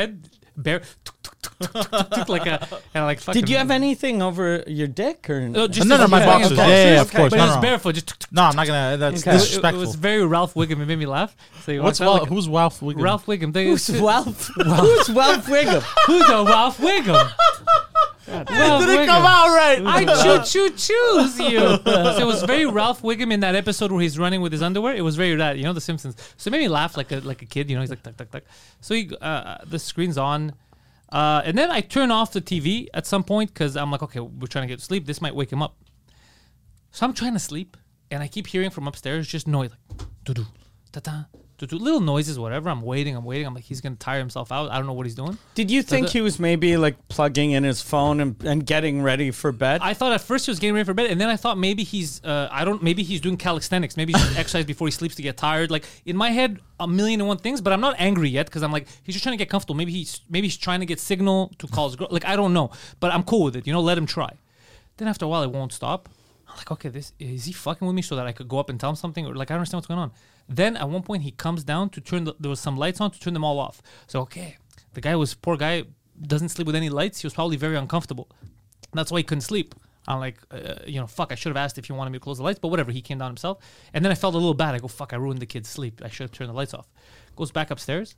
bare, like a, and like fucking. Did you have anything over your dick or? No, just No, as my you were boxers. wearing Yeah, of boxers, course. But No, it was no. barefoot. Just No, I'm not gonna. That's Okay. it disrespectful. was very Ralph Wiggum. It made me laugh. So you What's walked out Who's Ralph Wiggum? Ralph Wiggum? Who's Ralph? Who's Ralph Wiggum? Who's a Ralph Wiggum? Ralph Did it come out right? I choose you. So it was very Ralph Wiggum in that episode where he's running with his underwear. It was very that, you know, The Simpsons. So it made me laugh like a kid. You know, he's like tuck tuck tuck. So the screen's on, and then I turn off the TV at some point because I'm like, okay, we're trying to get to sleep. This might wake him up. So I'm trying to sleep, and I keep hearing from upstairs just noise like doo doo ta ta. Little noises, whatever. I'm waiting. I'm like, he's gonna tire himself out. I don't know what he's doing. Did you think he was maybe like plugging in his phone and getting ready for bed? I thought at first he was getting ready for bed, and then I thought maybe he's maybe he's doing calisthenics. Maybe he's exercise before he sleeps to get tired. Like in my head, 1,000,001 things, but I'm not angry yet because I'm like, he's just trying to get comfortable. Maybe he's trying to get signal to call his girl. Like I don't know, but I'm cool with it. You know, let him try. Then after a while, it won't stop. I'm like, okay, is he fucking with me so that I could go up and tell him something, or like I don't understand what's going on. Then at one point he comes down to there was some lights on to turn them all off. So okay, poor guy doesn't sleep with any lights. He was probably very uncomfortable. That's why he couldn't sleep. I'm like, fuck, I should have asked if he wanted me to close the lights, but whatever, he came down himself. And then I felt a little bad. I go, fuck, I ruined the kid's sleep. I should have turned the lights off. Goes back upstairs.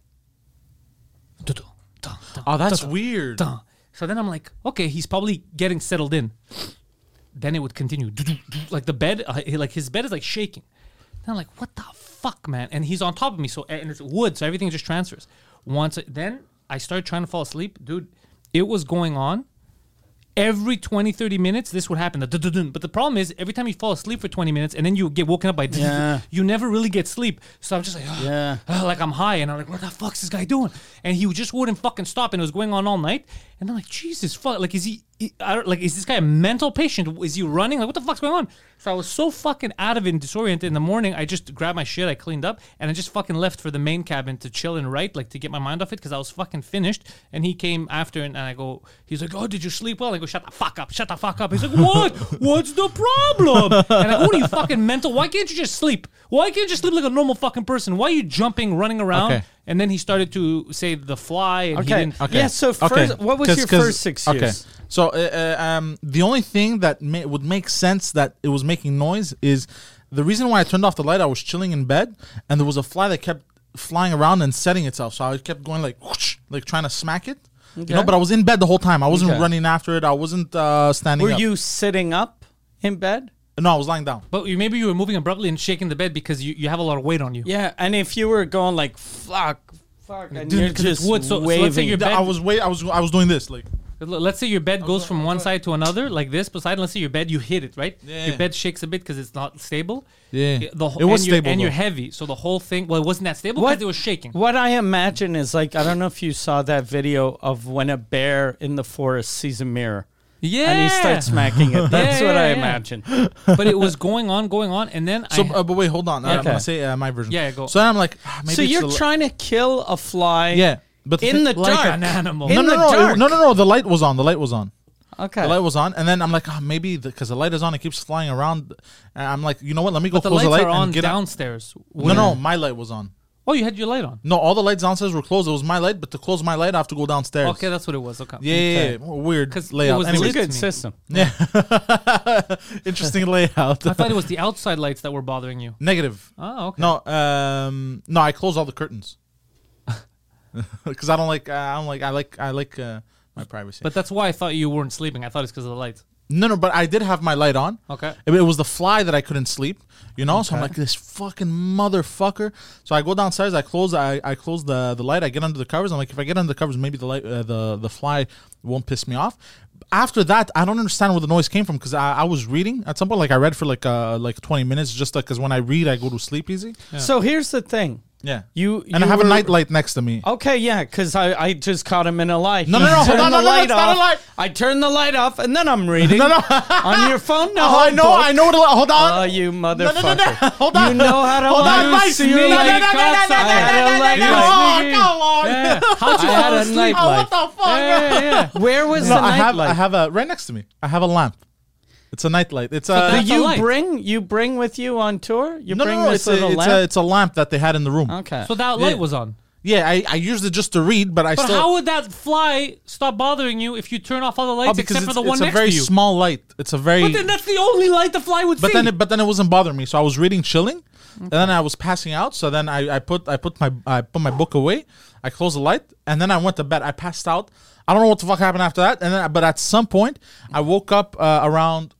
Oh, that's weird. So then I'm like, okay, he's probably getting settled in. Then it would continue. Like the bed, like his bed is like shaking. Then I'm like, what the fuck, man? And he's on top of me, and it's wood, so everything just transfers. Then I started trying to fall asleep. Dude, it was going on. Every 20, 30 minutes, this would happen. But the problem is, every time you fall asleep for 20 minutes and then you get woken up by you never really get sleep. So I'm just like, like I'm high. And I'm like, what the fuck's this guy doing? And he just wouldn't fucking stop. And it was going on all night. And I'm like, Jesus, fuck. Like, is this guy a mental patient? Is he running? Like, what the fuck's going on? So I was so fucking out of it and disoriented. In the morning, I just grabbed my shit, I cleaned up, and I just fucking left for the main cabin to chill and write, like to get my mind off it, because I was fucking finished. And he came after, and I go, he's like, oh, did you sleep well? I go, shut the fuck up. He's like, what? What's the problem? And I go, what are you fucking mental? Why can't you just sleep? Why can't you just sleep like a normal fucking person? Why are you jumping, running around? Okay. And then he started to say The Fly, and he didn't. Yeah, so first, what was your first 6 years? Okay. So the only thing that would make sense that it was making noise is the reason why I turned off the light. I was chilling in bed, and there was a fly that kept flying around and setting itself. So I kept going like whoosh, like trying to smack it. Okay. You know, but I was in bed the whole time. I wasn't running after it. I wasn't standing up. Were you sitting up in bed? No, I was lying down. But maybe you were moving abruptly and shaking the bed because you have a lot of weight on you. Yeah, and if you were going like fuck, and you're just wood, so waving. let's say your bed, I was doing this like. Let's say your bed goes from one side to another like this. Beside, let's say your bed, you hit it, right? Yeah. Your bed shakes a bit because it's not stable. Yeah, It was stable. and you're though. heavy, so the whole thing. Well, it wasn't that stable because it was shaking. What I imagine is like, I don't know if you saw that video of when a bear in the forest sees a mirror. Yeah, And he starts smacking it. That's what I yeah. imagine. But it was going on, and then So, but wait, hold on. I'm Okay. gonna say my version. Yeah, go. So then I'm like, maybe So it's you're trying to kill a fly Yeah, but in the like dark. an animal. In the dark. No. The light was on. Okay. The light was on, and then I'm like, maybe because the light is on, it keeps flying around. And I'm like, you know what? Let me go But the close lights the light are on and get out. downstairs. No, my light was on. Oh, you had your light on. No, all the lights downstairs were closed. It was my light, but to close my light, I have to go downstairs. Okay, that's what it was. Okay. Yeah, weird 'Cause it layout. was It's a Anyways, lit. good me. system. interesting layout. I thought it was the outside lights that were bothering you. Negative. Oh, okay. No, no, I closed all the curtains because I like my privacy. But that's why I thought you weren't sleeping. I thought it's because of the lights. No, but I did have my light on. Okay. It was the fly that I couldn't sleep, you know. So I'm like, this fucking motherfucker. So I go downstairs. I close the light. I get under the covers. I'm like, if I get under the covers, maybe the light, the fly won't piss me off. After that, I don't understand where the noise came from because I was reading at some point. Like I read for like 20 minutes, just like because when I read, I go to sleep easy. So here's the thing. Yeah. You I have a were- night light next to me. Okay, yeah, because I just caught him in a lie. No, He no, hold turned on, the no, light it's not a off. lie. I turned the light off, and then I'm reading. No. On your phone? No, Oh, I know. Hold on. Oh, you motherfucker. No. Hold on. You know how to Hold on, lie. Mike. See, you No, like no, no, cocksucker. no, I had a light no, light. no, come on. Yeah. How'd you I fall had a asleep? night Oh, light. what the fuck? Yeah. Where was No, the I night have light? a right next to me. I have a lamp. It's a night light. It's So a that's Do a you light. bring with you on tour? You bring no. this It's little lamp? it's a lamp that they had in the room. Okay. So that light was on. Yeah, I used it just to read, but I But still. how would that fly stop bothering you if you turn off all the lights because except for the one it's a next very to you? small light. It's a very. But then that's the only light the fly would see. But then it wasn't bothering me. So I was reading, chilling, and then I was passing out. So then I put my book away. I closed the light, and then I went to bed. I passed out. I don't know what the fuck happened after that. And then, but at some point, I woke up around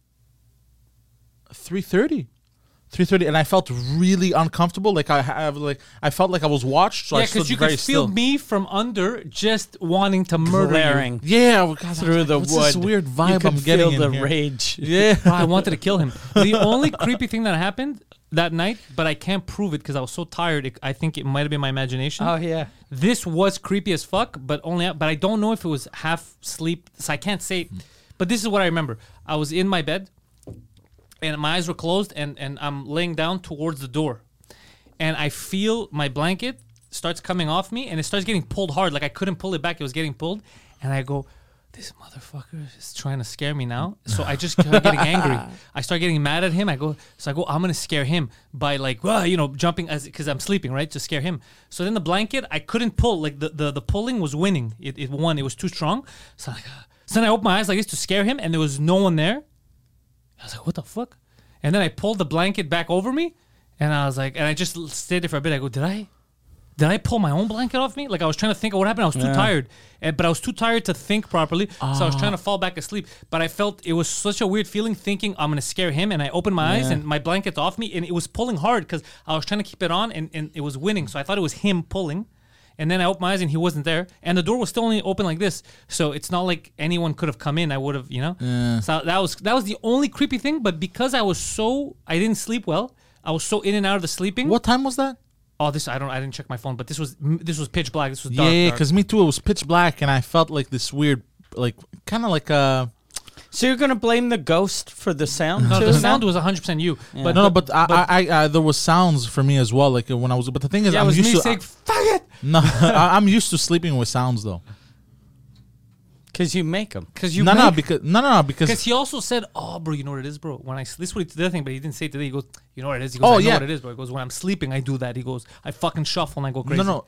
3:30. 3:30, and I felt really uncomfortable. Like I felt like I was watched. So I yeah, stood because you very could feel still. me from under just wanting to murder Glaring. you. Yeah, God, I was Through like, the what's wood. This weird You vibe could I'm getting feel in the here. rage. Yeah. Wow, I wanted to kill him. The only creepy thing that happened that night, but I can't prove it because I was so tired. I think it might have been my imagination. Oh yeah. This was creepy as fuck, but I don't know if it was half sleep, so I can't say. But this is what I remember. I was in my bed, and my eyes were closed, and I'm laying down towards the door, and I feel my blanket starts coming off me, and it starts getting pulled hard. Like I couldn't pull it back; it was getting pulled, and I go, "This motherfucker is trying to scare me now." So I just start getting angry. I start getting mad at him. I go, I'm gonna scare him by jumping because I'm sleeping, right, to scare him. So then the blanket, I couldn't pull. Like the pulling was winning. It won. It was too strong. So then I opened my eyes like this to scare him, and there was no one there. I was like, what the fuck? And then I pulled the blanket back over me, and I was like, and I just stayed there for a bit. I go, did I pull my own blanket off me? Like I was trying to think of what happened. I was too tired, but I was too tired to think properly. So I was trying to fall back asleep. But I felt it was such a weird feeling, thinking I'm gonna scare him. And I opened my eyes, and my blanket's off me, and it was pulling hard because I was trying to keep it on, and it was winning. So I thought it was him pulling. And then I opened my eyes, and he wasn't there. And the door was still only open like this, so it's not like anyone could have come in. I would have, So that was the only creepy thing. But because I didn't sleep well. I was so in and out of the sleeping. What time was that? Oh, I didn't check my phone, but this was pitch black. This was dark. Yeah, dark. because me too. It was pitch black, and I felt like this weird, like kind of like a. So you're gonna blame the ghost for the sound? No, too the now? sound was 100% you. But But I there was sounds for me as well. Like when I was, but the thing is, yeah, it I'm was me used to. saying, "Fuck it," No, I'm used to sleeping with sounds though. Because you make them. because you because he also said, "Oh, bro, you know what it is, bro. When this is what the other thing, but he didn't say it today. He goes, you know what it is. He goes, Oh, I know yeah. what it is, bro. He goes, when I'm sleeping, I do that. He goes, I fucking shuffle and I go crazy. no.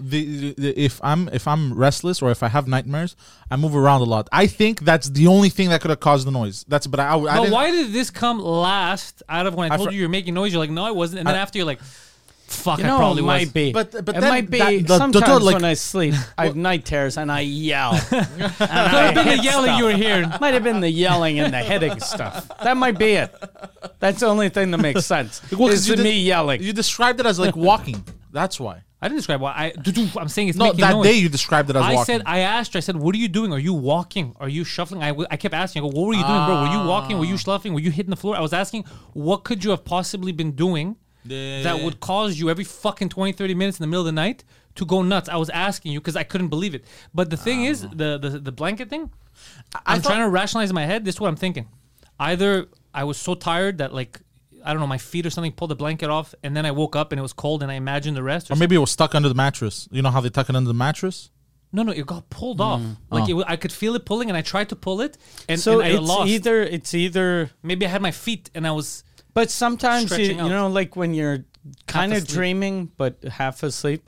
If I'm restless or if I have nightmares, I move around a lot. I think that's the only thing that could have caused the noise. But But didn't, why did this come last? Out of when I told fr- you you're making noise, you're like, no, I wasn't. And then after you're like, fuck, You I know, probably it might was. be. But it then might be. the Sometimes door, like- when I sleep, I have night terrors and I yell. Could have been the yelling you were hearing. Might have been the yelling and the hitting stuff. That might be it. That's the only thing that makes sense. Well, 'cause is you me did- yelling. You described it as like walking. That's why. I didn't describe why. I'm saying it's No, making that noise. day you described it as walking. I asked her, I said, what are you doing? Are you walking? Are you shuffling? I kept asking, I go, what were you doing, bro? Were you walking? Were you shuffling? Were you hitting the floor? I was asking, what could you have possibly been doing that would cause you every fucking 20, 30 minutes in the middle of the night to go nuts? I was asking you because I couldn't believe it. But the thing is, the blanket thing, I'm trying to rationalize in my head. This is what I'm thinking. Either I was so tired that like, I don't know, my feet or something pulled the blanket off, and then I woke up and it was cold, and I imagined the rest. Or maybe it was stuck under the mattress. You know how they tuck it under the mattress? No, it got pulled off. Like I could feel it pulling, and I tried to pull it, and, so and I lost. it's either. Maybe I had my feet, and I was. But sometimes you Stretching out. know, like when you're kind of asleep. dreaming but half asleep.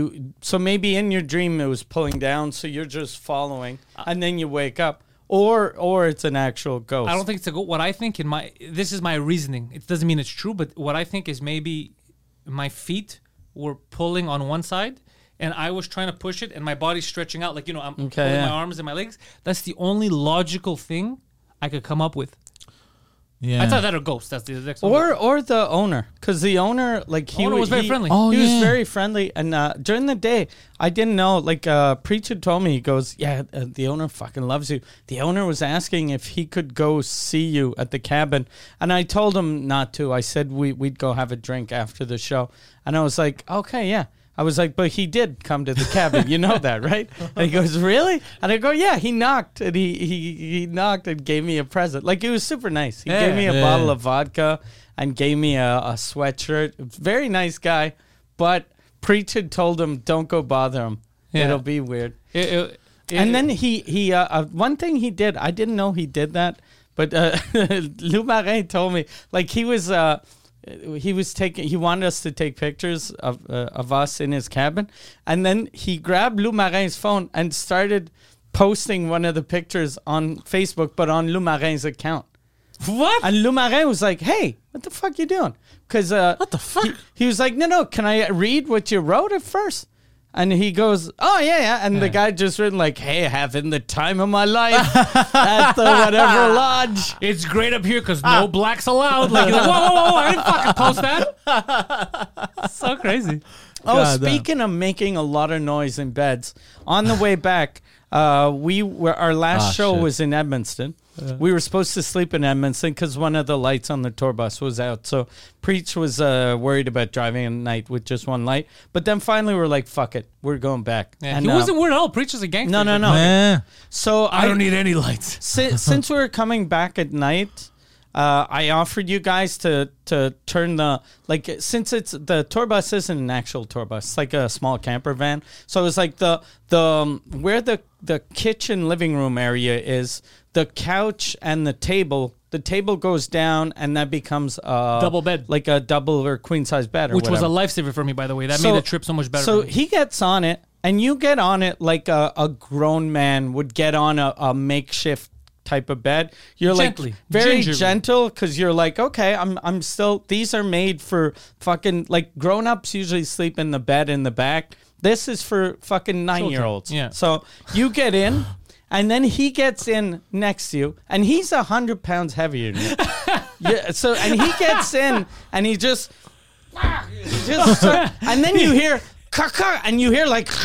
So maybe in your dream it was pulling down, so you're just following, and then you wake up, or it's an actual ghost. I don't think it's a go. What I think this is my reasoning. It doesn't mean it's true, but what I think is maybe my feet were pulling on one side, and I was trying to push it, and my body's stretching out, like I'm pulling my arms and my legs. That's the only logical thing I could come up with. Yeah. I thought that or ghost. That's the next one. Or the owner, because the owner, like he Owner was very friendly. Oh, he was yeah. very friendly, and during the day, I didn't know. Like preacher told me, he goes, "Yeah, the owner fucking loves you." The owner was asking if he could go see you at the cabin, and I told him not to. I said we'd go have a drink after the show, and I was like, "Okay, yeah." I was like, but he did come to the cabin. You know that, right? And he goes, really? And I go, yeah, he knocked. And he knocked and gave me a present. Like, it was super nice. He gave me a bottle of vodka and gave me a sweatshirt. Very nice guy. But preacher told him, don't go bother him. Yeah. It'll be weird. And then he one thing he did, I didn't know he did that, but Lou Marin told me, like, he was... he wanted us to take pictures of us in his cabin, and then he grabbed Lou Marin's phone and started posting one of the pictures on Facebook, but on Lou Marin's account. What? And Lou Marin was like, "Hey, what the fuck you doing?" Because What the fuck? He was like, "No, can I read what you wrote at first?" And he goes, "Oh yeah." And the guy just written like, "Hey, having the time of my life at the whatever lodge." It's great up here because no blacks allowed. Like, you're like, whoa, I didn't fucking post that. So crazy. Oh, God damn. speaking of making a lot of noise in beds, on the way back, our last show shit. was in Edmundston. We were supposed to sleep in Edmundston because one of the lights on the tour bus was out. So Preach was worried about driving at night with just one light. But then finally we were like, fuck it. We're going back. Yeah, And, he wasn't weird at all. Preacher's a gangster. No. Yeah. So I don't need any lights. since we were coming back at night, I offered you guys to turn the, like, since it's the tour bus isn't an actual tour bus, it's like a small camper van. So it was like the where the kitchen living room area is, the couch and the table goes down and that becomes a Double bed. like a double or queen size bed, or Which was a whatever. lifesaver for me, by the way. That made the trip so much better. So for me. he gets on it, and you get on it like a grown man would get on a makeshift type of bed. You're Gently, like very gingerly. gentle because you're like, okay, I'm still. These are made for fucking, like, grown ups usually sleep in the bed in the back. This is for fucking 9-year-olds. Yeah. So you get in. And then he gets in next to you, and he's 100 pounds heavier than you. Yeah. So, and he gets in, and he just and then you hear caca, and you hear like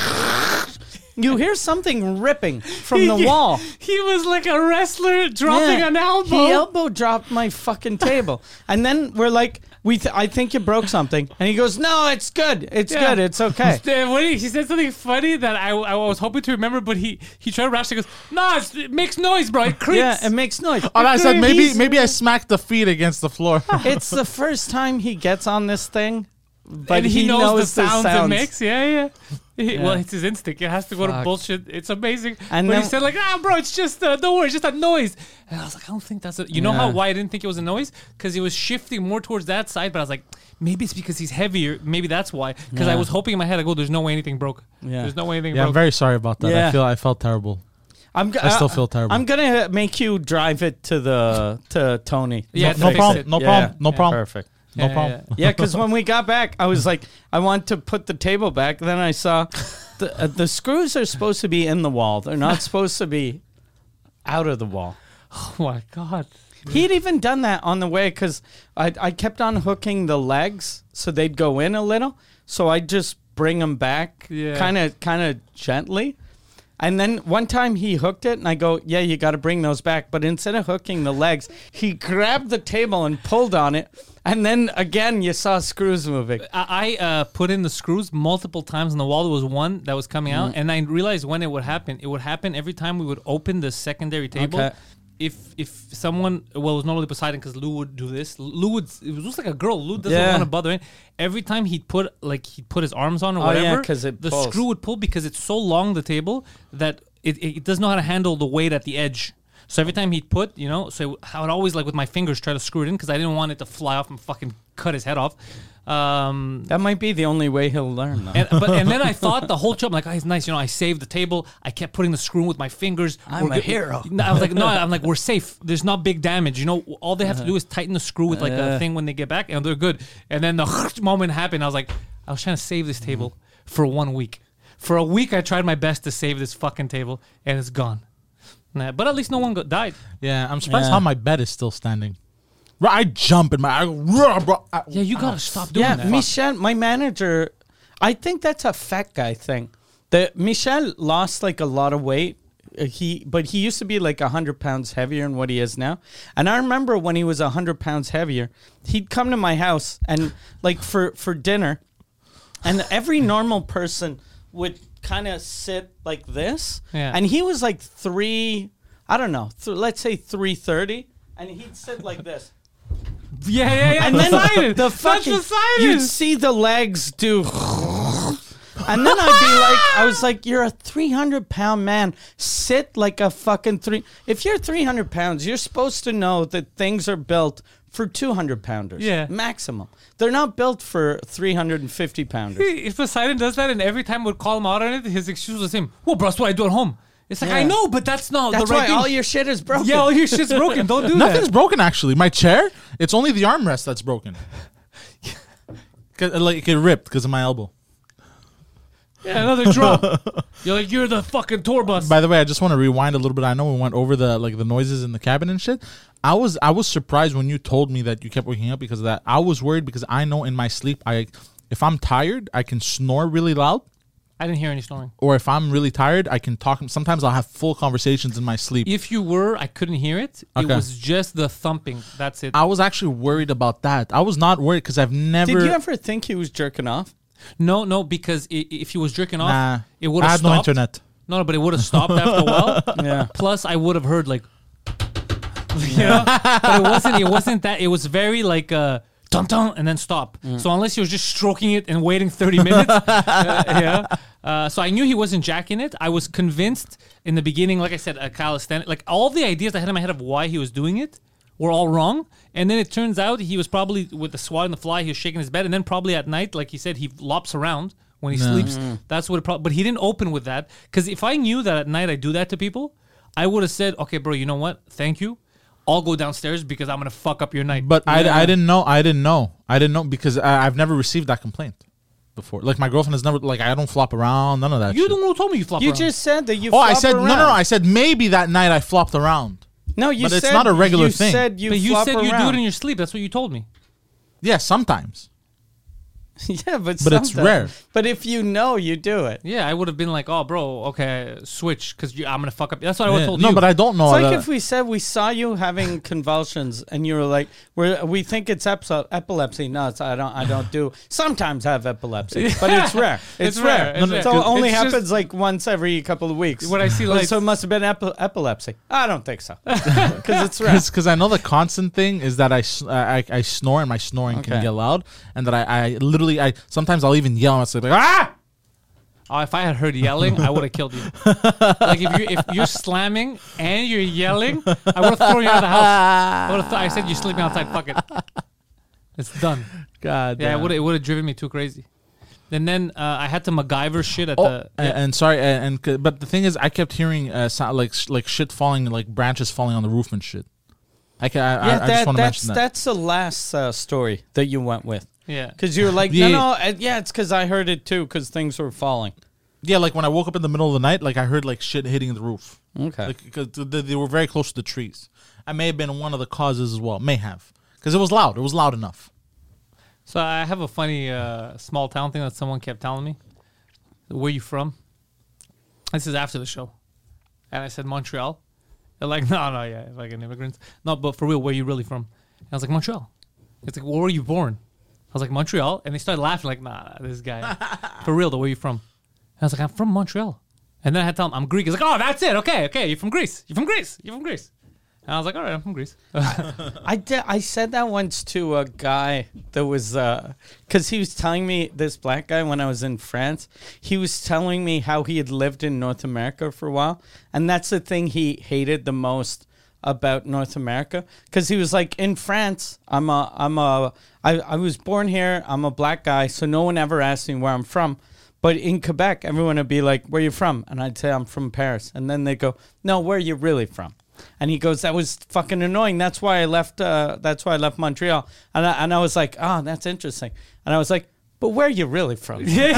you hear something ripping from the wall. He was like a wrestler dropping Yeah. an elbow. He elbow dropped my fucking table, and then we're like, I think you broke something, and he goes, "No, it's good. It's Yeah. good. It's okay." He said something funny that I was hoping to remember, but he tried to rash. He goes, "No, it makes noise, bro. It creaks." Yeah, it makes noise. And I said He's- maybe I smacked the feet against the floor. It's the first time he gets on this thing, but and he knows the sounds it sounds. makes. Yeah. Well, it's his instinct. It has to go to Fuck. bullshit. It's amazing. And but he then- said like, bro, it's just don't worry, it's just a noise. And I was like, I don't think that's it. You know why I didn't think it was a noise? Because he was shifting more towards that side. But I was like, maybe it's because he's heavier. Maybe that's why. Because I was hoping in my head, I go, there's no way anything broke. Yeah. There's no way anything Yeah, I'm broke. very sorry about that. Yeah. I felt terrible. I still feel terrible. I'm gonna make you drive it to Tony. Yeah, No fix problem. it. No Yeah. problem. No Yeah. problem. Perfect. No problem. Yeah, because when we got back, I was like, I want to put the table back. Then I saw the screws are supposed to be in the wall. They're not supposed to be out of the wall. Oh my God. He'd even done that on the way because I kept on hooking the legs so they'd go in a little. So I'd just bring them back Yeah. kind of gently. And then one time he hooked it, and I go, yeah, you got to bring those back. But instead of hooking the legs, he grabbed the table and pulled on it. And then again, you saw screws moving. I put in the screws multiple times on the wall. There was one that was coming out, and I realized when it would happen. It would happen every time we would open the secondary table. Okay. If someone, well, it was normally Poseidon because Lou would do this. Lou would, it was just like a girl. Lou doesn't Yeah. want to bother him. Every time he'd put his arms on or Oh, yeah, whatever, 'cause it the pulls. screw would pull because it's so long, the table, that it doesn't know how to handle the weight at the edge. So every time he'd put, so I would always, like with my fingers, try to screw it in because I didn't want it to fly off and fucking cut his head off. That might be the only way he'll learn, though. And then I thought the whole trip, I'm like, oh, he's nice. I saved the table. I kept putting the screw in with my fingers. I'm We're a good. hero. No, I was like, no, I'm like, we're safe. There's not big damage. All they have to do is tighten the screw with like a thing when they get back, and they're good. And then the moment happened, I was like, I was trying to save this table for 1 week. For a week, I tried my best to save this fucking table, and it's gone. Nah, but at least no one died. Yeah, I'm surprised Yeah. how my bed is still standing. Bro, I jump in I go, bro. Yeah, you gotta stop doing Yeah, that. Michel, my manager, I think that's a fat guy thing. Michel lost like a lot of weight. But he used to be like 100 pounds heavier than what he is now. And I remember when he was 100 pounds heavier, he'd come to my house and like for dinner, and every normal person would kind of sit like this. Yeah. And he was like let's say 330, and he'd sit like this. Yeah. And then Poseidon. the That's fucking Poseidon. you'd see the legs do, And then I was like, you're a 300-pound man. Sit like a fucking If you're 300 pounds, you're supposed to know that things are built for 200-pounders. Yeah. Maximum. They're not built for 350-pounders. If Poseidon does that, and every time we'd call him out on it, his excuse was him. Well, bro, that's what I do at home. It's like, I know, but that's not That's the right why thing. all your shit is broken. Yeah, all your shit's broken. Don't do Nothing's that. broken, actually. My chair, it's only the armrest that's broken. Like, it ripped because of my elbow. Yeah, another draw. You're like, you're the fucking tour bus. By the way, I just want to rewind a little bit. I know we went over the noises in the cabin and shit. I was surprised when you told me that you kept waking up because of that. I was worried because I know in my sleep, if I'm tired, I can snore really loud. I didn't hear any snoring. Or if I'm really tired, I can talk. Sometimes I'll have full conversations in my sleep. If you were, I couldn't hear it. It Okay. was just the thumping. That's it. I was actually worried about that. I was not worried because I've never. Did you ever think he was jerking off? No, because if he was jerking off, Nah, it would I have had no stopped. internet. No, but it would have stopped after a while. Yeah. Plus, I would have heard like, you know, but it wasn't that. It was very like dun dun and then stop. So unless he was just stroking it and waiting 30 minutes, so I knew he wasn't jacking it. I was convinced in the beginning, like I said, calisthenics, like all the ideas I had in my head of why he was doing it were all wrong. And then it turns out he was probably with the squat and the fly, he was shaking his bed, and then probably at night, like he said, he lops around when he sleeps. That's what it but he didn't open with that. Because if I knew that at night I do that to people, I would have said, okay, bro, you know what? Thank you. I'll go downstairs because I'm going to fuck up your night. But I didn't know because I've never received that complaint before. Like my girlfriend has never, like I don't flop around, none of that You're shit. the one who told me you flop You around. just said that you Oh, I flop said, around. no. I said maybe that night I flopped around. No, you But said it's not a regular you thing. Said you But you flop said you do it around. in your sleep. That's what you told me. Yeah, sometimes. Yeah, but But it's sometimes. rare. But if you know, you do it. Yeah, I would have been like, oh, bro, okay, switch because I'm going to fuck up. That's what I would have Yeah. told No, you. but I don't know. It's like that- if we said we saw you having convulsions and you were like, we think it's epilepsy. No, I don't do. Sometimes have epilepsy, but it's rare. It's rare. It's rare. So it only It's just- happens like once every couple of weeks. When I see Well, lights- so it must have been epilepsy. I don't think so because it's rare. Because I know the constant thing is that I snore and my snoring can Okay. get loud, and that I literally sometimes I'll even yell and it's like ah. Oh, if I had heard yelling, I would have killed you. Like if you're slamming and you're yelling, I would have thrown you out of the house. I said you're sleeping outside. Fuck it. It's done. God. Yeah, damn. it would have driven me too crazy. And then I had to MacGyver shit at Oh, the. and sorry, but the thing is, I kept hearing like shit falling, like branches falling on the roof and shit. I just want to mention that. That's the last story that you went with. Yeah. Because you were like, Yeah. no, it's because I heard it too, because things were falling. Yeah, like when I woke up in the middle of the night, like I heard like shit hitting the roof. Okay. Like, because they were very close to the trees. I may have been one of the causes as well. May have, because it was loud. It was loud enough. So I have a funny small town thing that someone kept telling me. Where you from? This is after the show. And I said Montreal. They're like, no, yeah, fucking immigrants. No, but for real, where you really from? And I was like, Montreal. It's like, well, where were you born? I was like, Montreal. And they started laughing like, nah, this guy. For real, though, where you from? And I was like, I'm from Montreal. And then I had to tell him, I'm Greek. He's like, oh, that's it. Okay, you're from Greece. You're from Greece. And I was like, all right, I'm from Greece. I said that once to a guy that was, because he was telling me, this black guy, when I was in France, he was telling me how he had lived in North America for a while. And that's the thing he hated the most about North America. Because he was like, in France, I was born here, I'm a black guy, so no one ever asked me where I'm from. But in Quebec, everyone would be like, where you from? And I'd say, I'm from Paris. And then they'd go, no, where are you really from? And he goes, that was fucking annoying. That's why I left Montreal. And I was like, oh, that's interesting. And I was like, but where are you really from? And then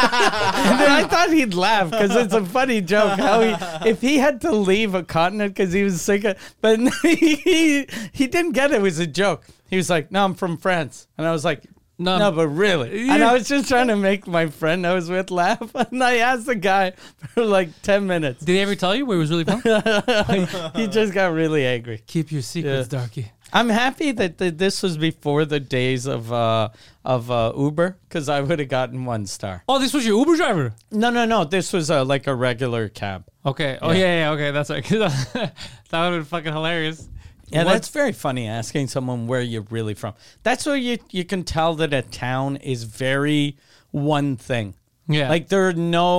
I thought he'd laugh because it's a funny joke. How if he had to leave a continent because he was sick of, but he didn't get it. It was a joke. He was like, no, I'm from France. And I was like, no, but really. And I was just trying to make my friend I was with laugh. And I asked the guy for like 10 minutes. Did he ever tell you where he was really from? He just got really angry. Keep your secrets, Darky. I'm happy that this was before the days of Uber, because I would have gotten 1 star. Oh, this was your Uber driver? No. This was like a regular cab. Okay. Oh, yeah, okay. That's right. that would have been fucking hilarious. Yeah, What- that's very funny, asking someone where you're really from. That's where you can tell that a town is very one thing. Yeah. Like they're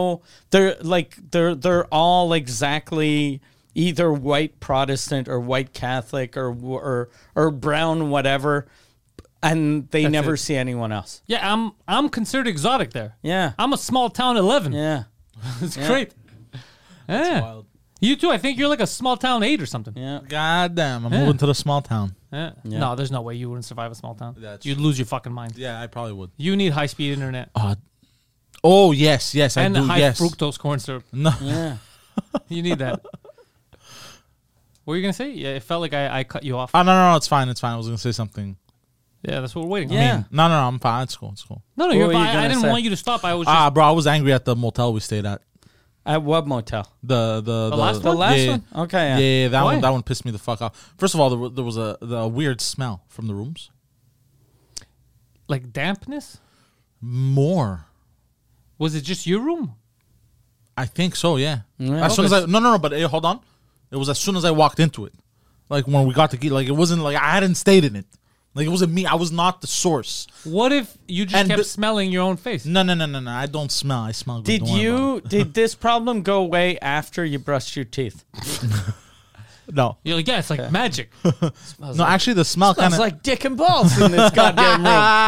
all exactly either white Protestant or white Catholic or brown whatever, and they never see anyone else. Yeah, I'm considered exotic there. Yeah. I'm a small town 11. Yeah. It's great. Yeah. wild. You too. I think you're like a small town 8 or something. Yeah. God damn, I'm moving to the small town. Yeah. No, there's no way you wouldn't survive a small town. That's You'd lose your fucking mind. Yeah, I probably would. You need high speed internet Oh yes, I and do. high Yes. fructose corn syrup. No. Yeah. You need that. What were you gonna say? Yeah, it felt like I cut you off. Oh no, it's fine. I was gonna say something. Yeah, that's what we're waiting. Yeah. on. No, I'm fine. It's cool. No, What you're were you fine. I gonna didn't say? want you to stop. I was just Bro, I was angry at the motel we stayed at. At what motel? The last The one? last yeah, one? Okay. Yeah. Yeah, that Why? one pissed me the fuck off. First of all, there was the weird smell from the rooms. like dampness. More. Was it just your room? I think so, yeah. Yeah. As soon as but hold on. It was as soon as I walked into it. Like when we got the key, like it wasn't like I hadn't stayed in it. Like it wasn't me. I was not the source. What if you just And kept the- smelling your own face? No. I don't smell. I smell good. Did Don't worry about did this problem go away after you brushed your teeth? it. No. You're like, yeah, it's like magic. No, actually the smell kind Smells of like dick and balls in this goddamn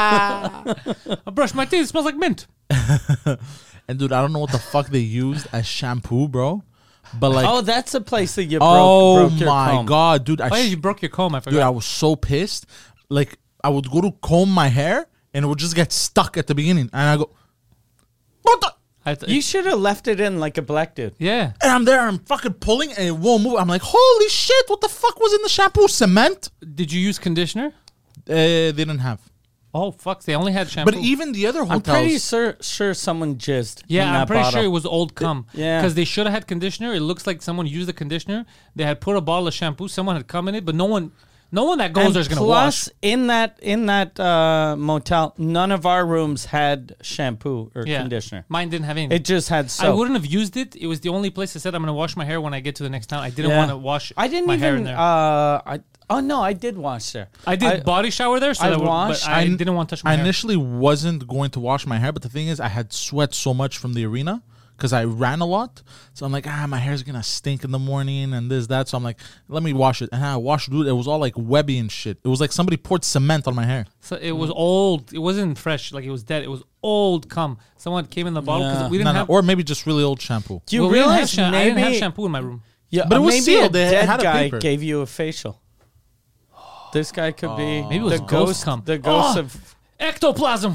room. I brushed my teeth. It smells like mint. And dude, I don't know what the fuck they used as shampoo, bro. But like Oh, that's the place that you oh broke your my comb. god, dude. Oh yeah, you broke your comb. I forgot. Dude, I was so pissed. Like, I would go to comb my hair, and it would just get stuck at the beginning. And I go, what the? You should have left it in like a black dude. Yeah. And I'm there, I'm fucking pulling, and it won't move. I'm like, holy shit, what the fuck was in the shampoo? Cement? Did you use conditioner? They didn't have. Oh fuck! They only had shampoo. But even the other I'm hotels. pretty sure someone jizzed. yeah, in I'm that pretty bottle. sure it was old cum. Yeah. Because they should have had conditioner. It looks like someone used the conditioner. They had put a bottle of shampoo. Someone had come in it, but no one that goes And there is gonna plus, wash. in that motel, none of our rooms had shampoo or Yeah. conditioner. Mine didn't have any. It just had soap. I wouldn't have used it. It was the only place I said I'm gonna wash my hair when I get to the next town. I didn't Yeah. want to wash. I didn't my hair in even. there. I did wash there. I did body shower there, so I that would, washed- but I didn't want to touch my I hair. initially wasn't going to wash my hair, but the thing is, I had sweat so much from the arena because I ran a lot. So I'm like, my hair's gonna stink in the morning and this, that. So I'm like, let me wash it. And I washed it. It was all like webby and shit. It was like somebody poured cement on my hair. So it was old. It wasn't fresh. Like it was dead. It was old cum. Someone came in the bottle because Yeah. we didn't No, have. or maybe just really old shampoo. Do you well, we didn't have realize I didn't have maybe? shampoo in my room. Yeah, But it was maybe sealed. a They dead had a guy paper. gave you a facial. This guy could be Maybe it was the ghost cum. The ghost Oh! of Ectoplasm.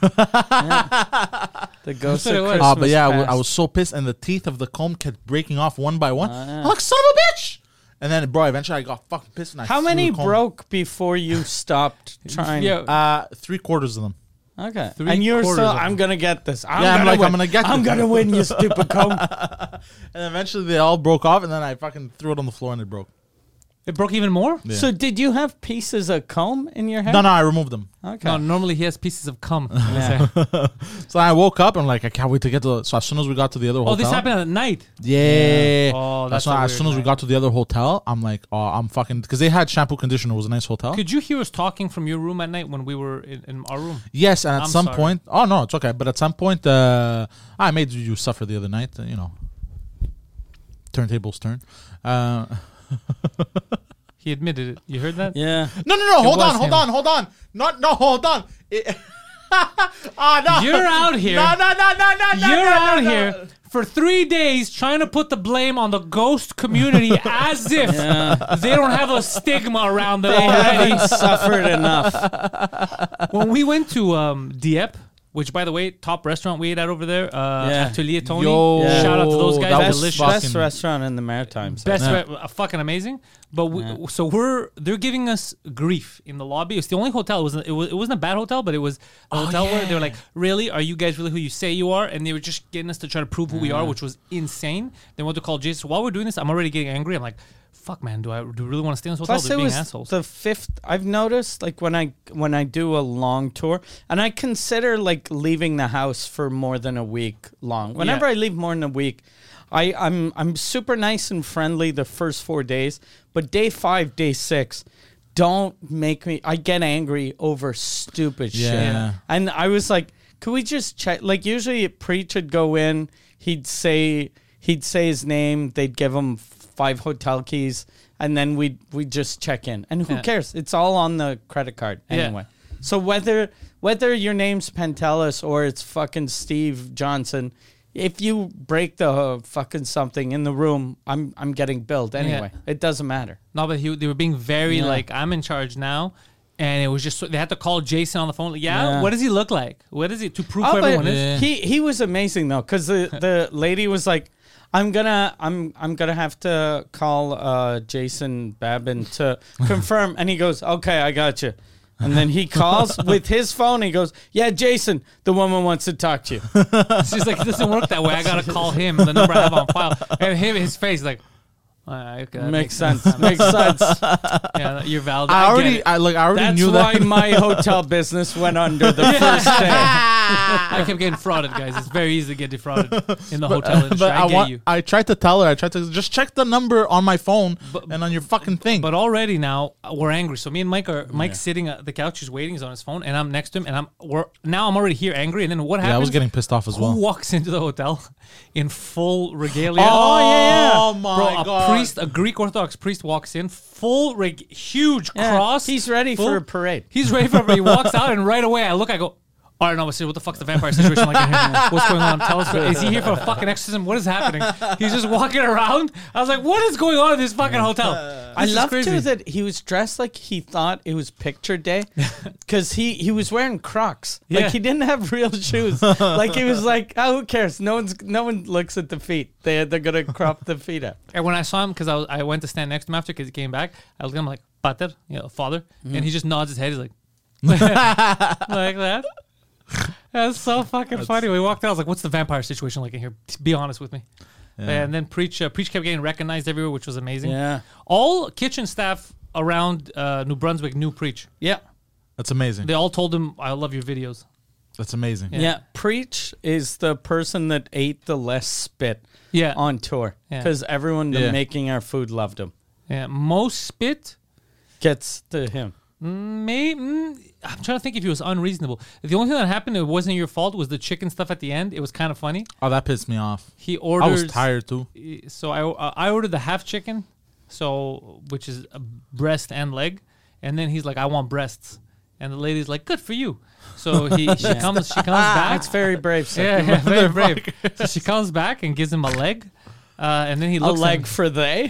the ghost what of it was. Christmas But yeah, past. I was so pissed, and the teeth of the comb kept breaking off one by one. I'm like, son of a bitch! And then, bro, eventually I got fucking pissed. And I How threw many the comb. broke before you stopped trying? Yeah. 3/4 of them. Okay. Three And you're quarters still, of them. I'm gonna get this. I'm Yeah, I'm gonna like, win. I'm gonna get I'm this. gonna win, you stupid comb. And eventually they all broke off, and then I fucking threw it on the floor, and it broke. It broke even more. Yeah. So did you have pieces of comb in your hair? No, I removed them. Okay. No, normally he has pieces of cum. Yeah. So I woke up and like I can't wait to get to. So as soon as we got to the other hotel, Oh, this happened at night. Yeah. Oh, that's that's a why. As weird soon as we night. got to the other hotel, I'm like, oh, I'm fucking because they had shampoo conditioner. It was a nice hotel. Could you hear us talking from your room at night when we were in our room? Yes, and at I'm some sorry. point, oh no, it's okay. But at some point, I made you suffer the other night. Turntables turn. He admitted it. You heard that? Yeah. No, hold was on. Hold on. No. You're out here. No. You're out here for 3 days trying to put the blame on the ghost community as if they don't have a stigma around them They already. haven't suffered enough. When we went to Dieppe, which by the way, top restaurant we ate at over there, Atelier Tony. Yo, Shout out to those guys. that They're was delicious. fucking- Best restaurant in the Maritimes. Best, fucking amazing. But they're giving us grief in the lobby. It's the only hotel. It wasn't a bad hotel, but it was a hotel where they were like, "Really, are you guys really who you say you are?" And they were just getting us to try to prove who we are, which was insane. They went to call Jason. While we're doing this, I'm already getting angry. I'm like, "Fuck, man, do we really want to stay in this hotel?" Plus, They're it being was assholes. the fifth. I've noticed, like when I do a long tour, and I consider like leaving the house for more than a week long. Whenever I leave more than a week, I'm super nice and friendly the first 4 days, but day 5, day 6, don't make me. I get angry over stupid shit. Yeah. And I was like, could we just check? Like usually, Preach would go in. He'd say his name. They'd give him 5 hotel keys, and then we'd just check in. And who cares? It's all on the credit card anyway. So whether your name's Pantelis or it's fucking Steve Johnson, if you break the fucking something in the room, I'm getting billed anyway. It doesn't matter. No, but they were being very like, I'm in charge now. And it was just, they had to call Jason on the phone. Like, what does he look like? What is he to prove who everyone is? He was amazing though, because the lady was like, I'm gonna have to call Jason Babin to confirm, and he goes, okay, I got you. And then he calls with his phone. He goes, yeah, Jason, the woman wants to talk to you. She's like, it doesn't work that way. I gotta call him, the number I have on file, and his face like. Okay, makes sense. Makes sense. Yeah, you're valid. I already knew that. That's why my hotel business went under the first day. I kept getting frauded, guys. It's very easy to get defrauded in the hotel industry. But I tried to tell her. I tried to just check the number on my phone and on your fucking thing. But already now we're angry. So me and Mike are Mike's sitting at the couch. He's waiting. He's on his phone, and I'm next to him. And I'm already here angry. And then what happens? Yeah, I was getting pissed off as well. Who walks into the hotel in full regalia? Oh my God. A Greek Orthodox priest walks in, full huge cross. He's ready for a parade. He's ready for a parade. He walks out, and right away I go, all right, no, what the fuck's the vampire situation like in here? What's going on? Tell us. Is he here for a fucking exorcism? What is happening? He's just walking around. I was like, what is going on in this fucking hotel? I love too that he was dressed like he thought it was picture day, because he was wearing Crocs. Like he didn't have real shoes. Like he was like, oh, who cares? No one looks at the feet. They're gonna crop the feet up. And when I saw him, because I went to stand next to him after, because he came back, I looked at him like, Pater, father, and he just nods his head. He's like, like that. That's so fucking funny. We walked out. I was like, "What's the vampire situation like in here? Be honest with me." Yeah. And then Preach kept getting recognized everywhere, which was amazing. Yeah. All kitchen staff around New Brunswick knew Preach. Yeah. That's amazing. They all told him, "I love your videos." That's amazing. Yeah. Preach is the person that ate the less spit. On tour, because everyone making our food loved him. Yeah. Most spit gets to him. I'm trying to think if he was unreasonable. The only thing that happened, it wasn't your fault, was the chicken stuff at the end. It was kind of funny. Oh, that pissed me off. He ordered. I was tired too. So I ordered the half chicken, which is a breast and leg, and then he's like, I want breasts, and the lady's like, good for you. So she comes back. That's very brave. Yeah, very brave. So she comes back and gives him a leg, and then he looks a leg for they.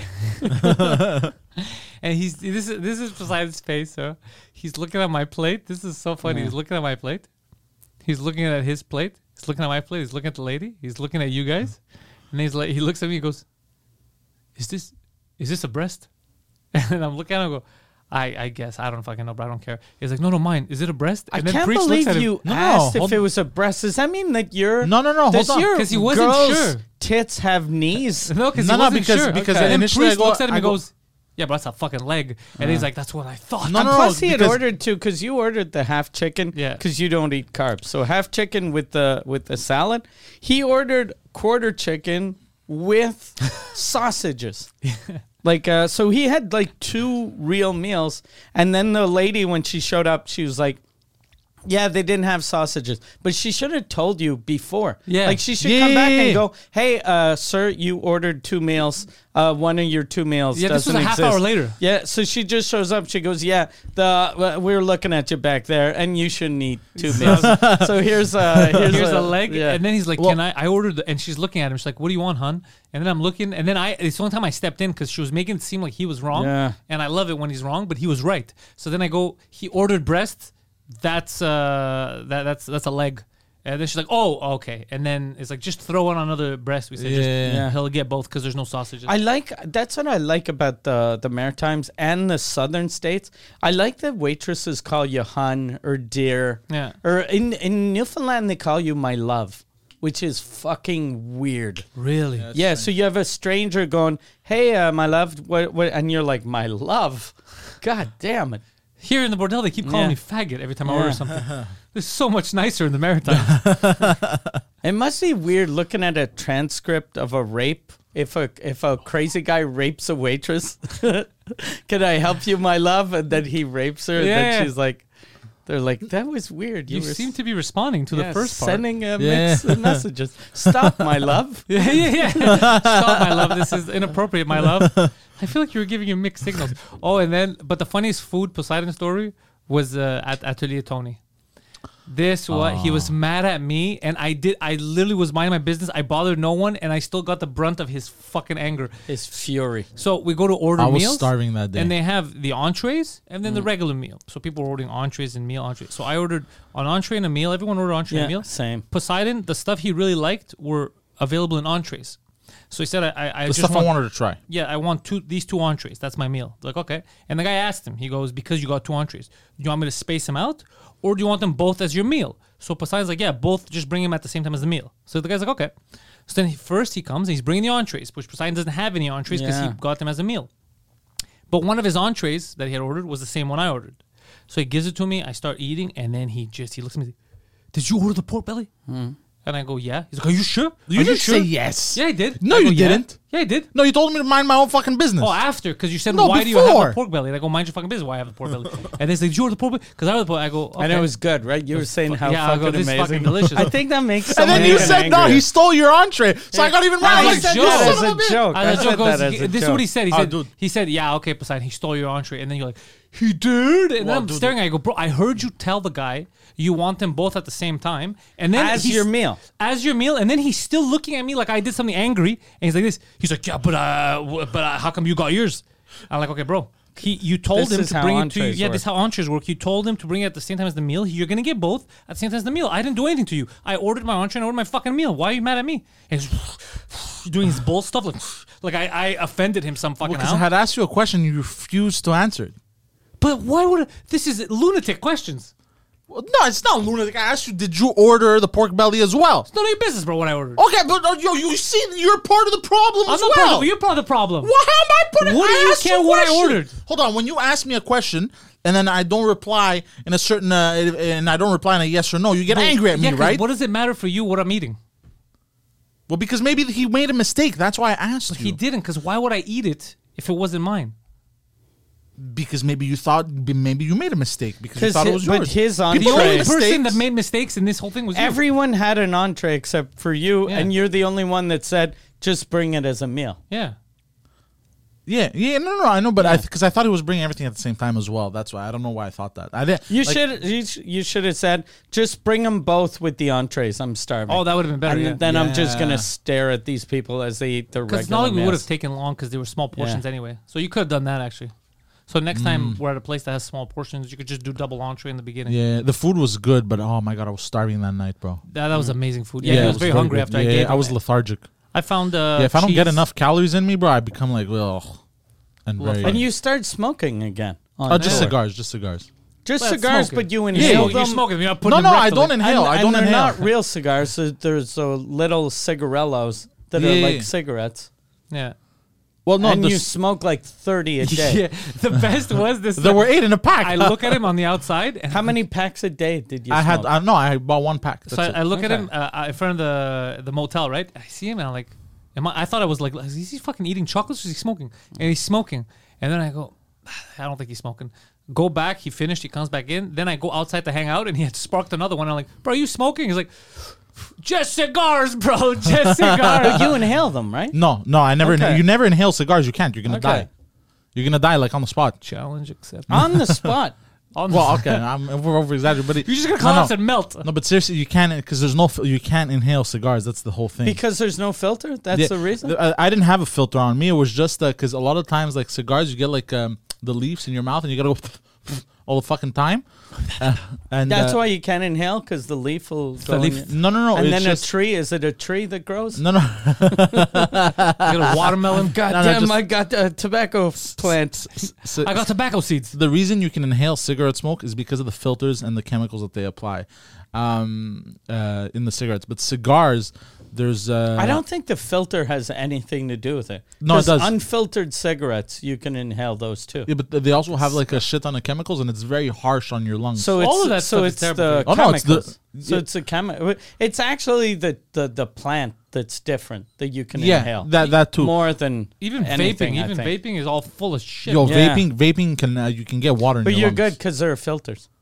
And this is beside his face, so he's looking at my plate. This is so funny. He's looking at my plate. He's looking at his plate. He's looking at my plate. He's looking at the lady. He's looking at you guys. And he's like, he looks at me and goes, Is this a breast? And I'm looking at him and go, I guess. I don't fucking know, but I don't care. He's like, no, mine. Is it a breast? And I can't believe you asked if it was a breast. Does that mean that you're... No, hold on. Because he wasn't sure. Tits have knees? No, because he wasn't sure. Because and then initially Priest looks at him and goes, yeah, but that's a fucking leg. And he's like, that's what I thought. No, plus he had ordered too, because you ordered the half chicken because you don't eat carbs. So half chicken with the salad. He ordered quarter chicken with sausages. Like, so he had like 2 real meals. And then the lady, when she showed up, she was like, yeah, they didn't have sausages. But she should have told you before. Yeah. Like, she should come back and go, hey, sir, you ordered 2 meals. One of your 2 meals doesn't exist. This was a half hour later. Yeah, so she just shows up. She goes, yeah, we're looking at you back there, and you shouldn't eat 2 meals. So here's a leg. Yeah. And then he's like, I ordered, and she's looking at him. She's like, what do you want, hon? And then I'm looking, and then it's the only time I stepped in because she was making it seem like he was wrong. Yeah. And I love it when he's wrong, but he was right. So then I go, he ordered breast. That's a leg. And then she's like, oh, okay. And then it's like, just throw on another breast. We said, he'll get both because there's no sausages. That's what I like about the Maritimes and the southern states. I like that waitresses call you hun or dear. Yeah. Or in Newfoundland, they call you my love, which is fucking weird. Really? Yeah, so you have a stranger going, hey, my love, what? And you're like, my love? God damn it. Here in the bordel, they keep calling me faggot every time I order something. It's so much nicer in the Maritimes. It must be weird looking at a transcript of a rape. If a crazy guy rapes a waitress, can I help you, my love? And then he rapes her. And then she's like, They're like, that was weird. You were seem to be responding to the first part. sending mixed messages. Stop, my love. yeah. Stop, my love. This is inappropriate, my love. I feel like you were giving you mixed signals. Oh, and then, but the funniest food Poseidon story was at Atelier Tony. He was mad at me, and I literally was minding my business. I bothered no one, and I still got the brunt of his fucking anger. His fury. So we go to order I was meals. starving that day. And they have the entrees and then the regular meal. So people were ordering entrees and entrees. So I ordered an entree and a meal. Everyone ordered entree and a meal. Same. Poseidon, the stuff he really liked were available in entrees. So he said, I the just stuff I wanted to try. Yeah, I want these two entrees. That's my meal. Like, okay. And the guy asked him, he goes, because you got two entrees, do you want me to space them out? Or do you want them both as your meal? So Poseidon's like, yeah, both, just bring them at the same time as the meal. So the guy's like, okay. So then first he comes and he's bringing the entrees, which Poseidon doesn't have any entrees because he got them as a meal. But one of his entrees that he had ordered was the same one I ordered. So he gives it to me, I start eating, and then he looks at me, did you order the pork belly? And I go, yeah. He's like, are you sure? You didn't say yes. Yeah, I did. No, I go, you didn't. Yeah, I did. No, you told me to mind my own fucking business. Oh, after, because you said, No, why do you have before. a pork belly? And I go, mind your fucking business why I have the pork belly. And they say, did you order the pork belly? Because I ordered the pork. I go, okay. And it was good, right? You were saying how yeah, I fucking go, this is amazing. fucking delicious. I think that makes and someone then you even said, no, angrier. he stole your entree. So I got even mad. I I said said, that you as son a of a bitch. joke. And I the said joke that goes, as a this is joke. what he said. Dude. He said, yeah, okay, Poseidon, he stole your entree. And then you're like, he did? And then I'm staring at you, I go, bro, I heard you tell the guy you want them both at the same time. And then As your meal. As your meal. And then he's still looking at me like I did something angry. And he's like this. He's like, yeah, but how come you got yours? I'm like, okay, bro. You told This him is to how bring it to you. entrees Yeah, work. this is how entrees work. You told him to bring it at the same time as the meal. You're going to get both at the same time as the meal. I didn't do anything to you. I ordered my entree and I ordered my fucking meal. Why are you mad at me? And he's doing his bull stuff like I offended him some fucking Because I how. had asked you a question, you refused to answer it. But why would this is lunatic questions? Well, no, it's not lunatic. I asked you, did you order the pork belly as well? It's none of your business, bro. What I ordered. Okay, but you see, you're part of the problem I'm as not well. part of you're part of the problem. Well, how am I putting? What do I you asked care a what I question. ordered? Hold on. When you ask me a question and then I don't reply in a certain, and I don't reply in a yes or no, you get angry at me, Yeah, 'cause right? What does it matter for you what I'm eating? Well, because maybe he made a mistake. That's why I asked you. He didn't, because why would I eat it if it wasn't mine? Because maybe you thought, maybe you made a mistake because you 'Cause thought it was but yours. his The entree- People make only person mistakes. that made mistakes in this whole thing was you. Everyone had an entree except for you, Yeah. and you're the only one that said, just bring it as a meal. Yeah. Yeah, no, I know, but because I thought he was bringing everything at the same time as well. That's why I don't know why I thought that. I didn't. You like, should have said, just bring them both with the entrees. I'm starving. Oh, that would have been better. And Yeah. then I'm just Yeah. gonna stare at these people as they eat their Because regular not like we would meals. have taken long because they were small portions Yeah. anyway. So you could have done that actually. So next time we're at a place that has small portions, you could just do double entree in the beginning. Yeah, the food was good, but oh my god, I was starving that night, bro. That was amazing food. Yeah, it I was very hungry good. after I Yeah, gave I was him. lethargic. I found Yeah, if I don't get cheese. enough calories in me, bro, I become like, ugh. And very. And you start smoking again. on Oh, just tour. cigars, just cigars. Just Well, that's cigars, smoking. but you Yeah, inhale you're them. smoking. You're not putting No, them no, I rectally. don't inhale. I don't they're inhale. not real cigars. So there's little cigarellos that are Yeah. like cigarettes. Yeah. Well, no, and the you s- smoke like 30 a day. Yeah. The best was this. there were 8 in a pack. I look at him on the outside. And How many packs a day did you I smoke? had, I bought 1 pack. That's So it. I look at Okay. him in front of the motel, right? I see him and I'm like, I thought I was like, is he fucking eating chocolates or is he smoking? And he's smoking. And then I go, I don't think he's smoking. Go back. He finished. He comes back in. Then I go outside to hang out and he had sparked another one. I'm like, bro, are you smoking? He's like, just cigars, bro. Just cigars. you inhale them, right? No, I never. Okay. You never inhale cigars. You can't. You're gonna Okay. die. You're gonna die like on the spot. Challenge accepted. On the spot. Well, okay, we're over exaggerating, but You're just going to collapse and melt. No, but seriously, you can't because there's no. You can't inhale cigars. That's the whole thing. Because there's no filter? That's Yeah, the reason? I didn't have a filter on me. It was just because a lot of times, like cigars, you get like the leaves in your mouth, and you gotta go all the fucking time. And That's why you can't inhale, because the leaf will go leaf- in. No. And it's then just, a tree, is it a tree that grows? No. You got a watermelon. God No, damn, just- I got tobacco plants. So, I got tobacco seeds. the reason you can inhale cigarette smoke is because of the filters and the chemicals that they apply in the cigarettes. But cigars, there's I don't think the filter has anything to do with it. No, it 'Cause does. Unfiltered cigarettes, you can inhale those too. Yeah, but they also have like a shit ton of chemicals, and it's very harsh on your lungs. So All it's of that so stuff is it's terrible the for you. Oh, no, it's the- chemicals. So it's a chemical. It's actually the plant that's different that you can yeah, inhale. that too. More than Even anything, vaping. I think. Is all full of shit. Yo, Yeah. vaping can you can get water in But your you're lungs. good because there are filters.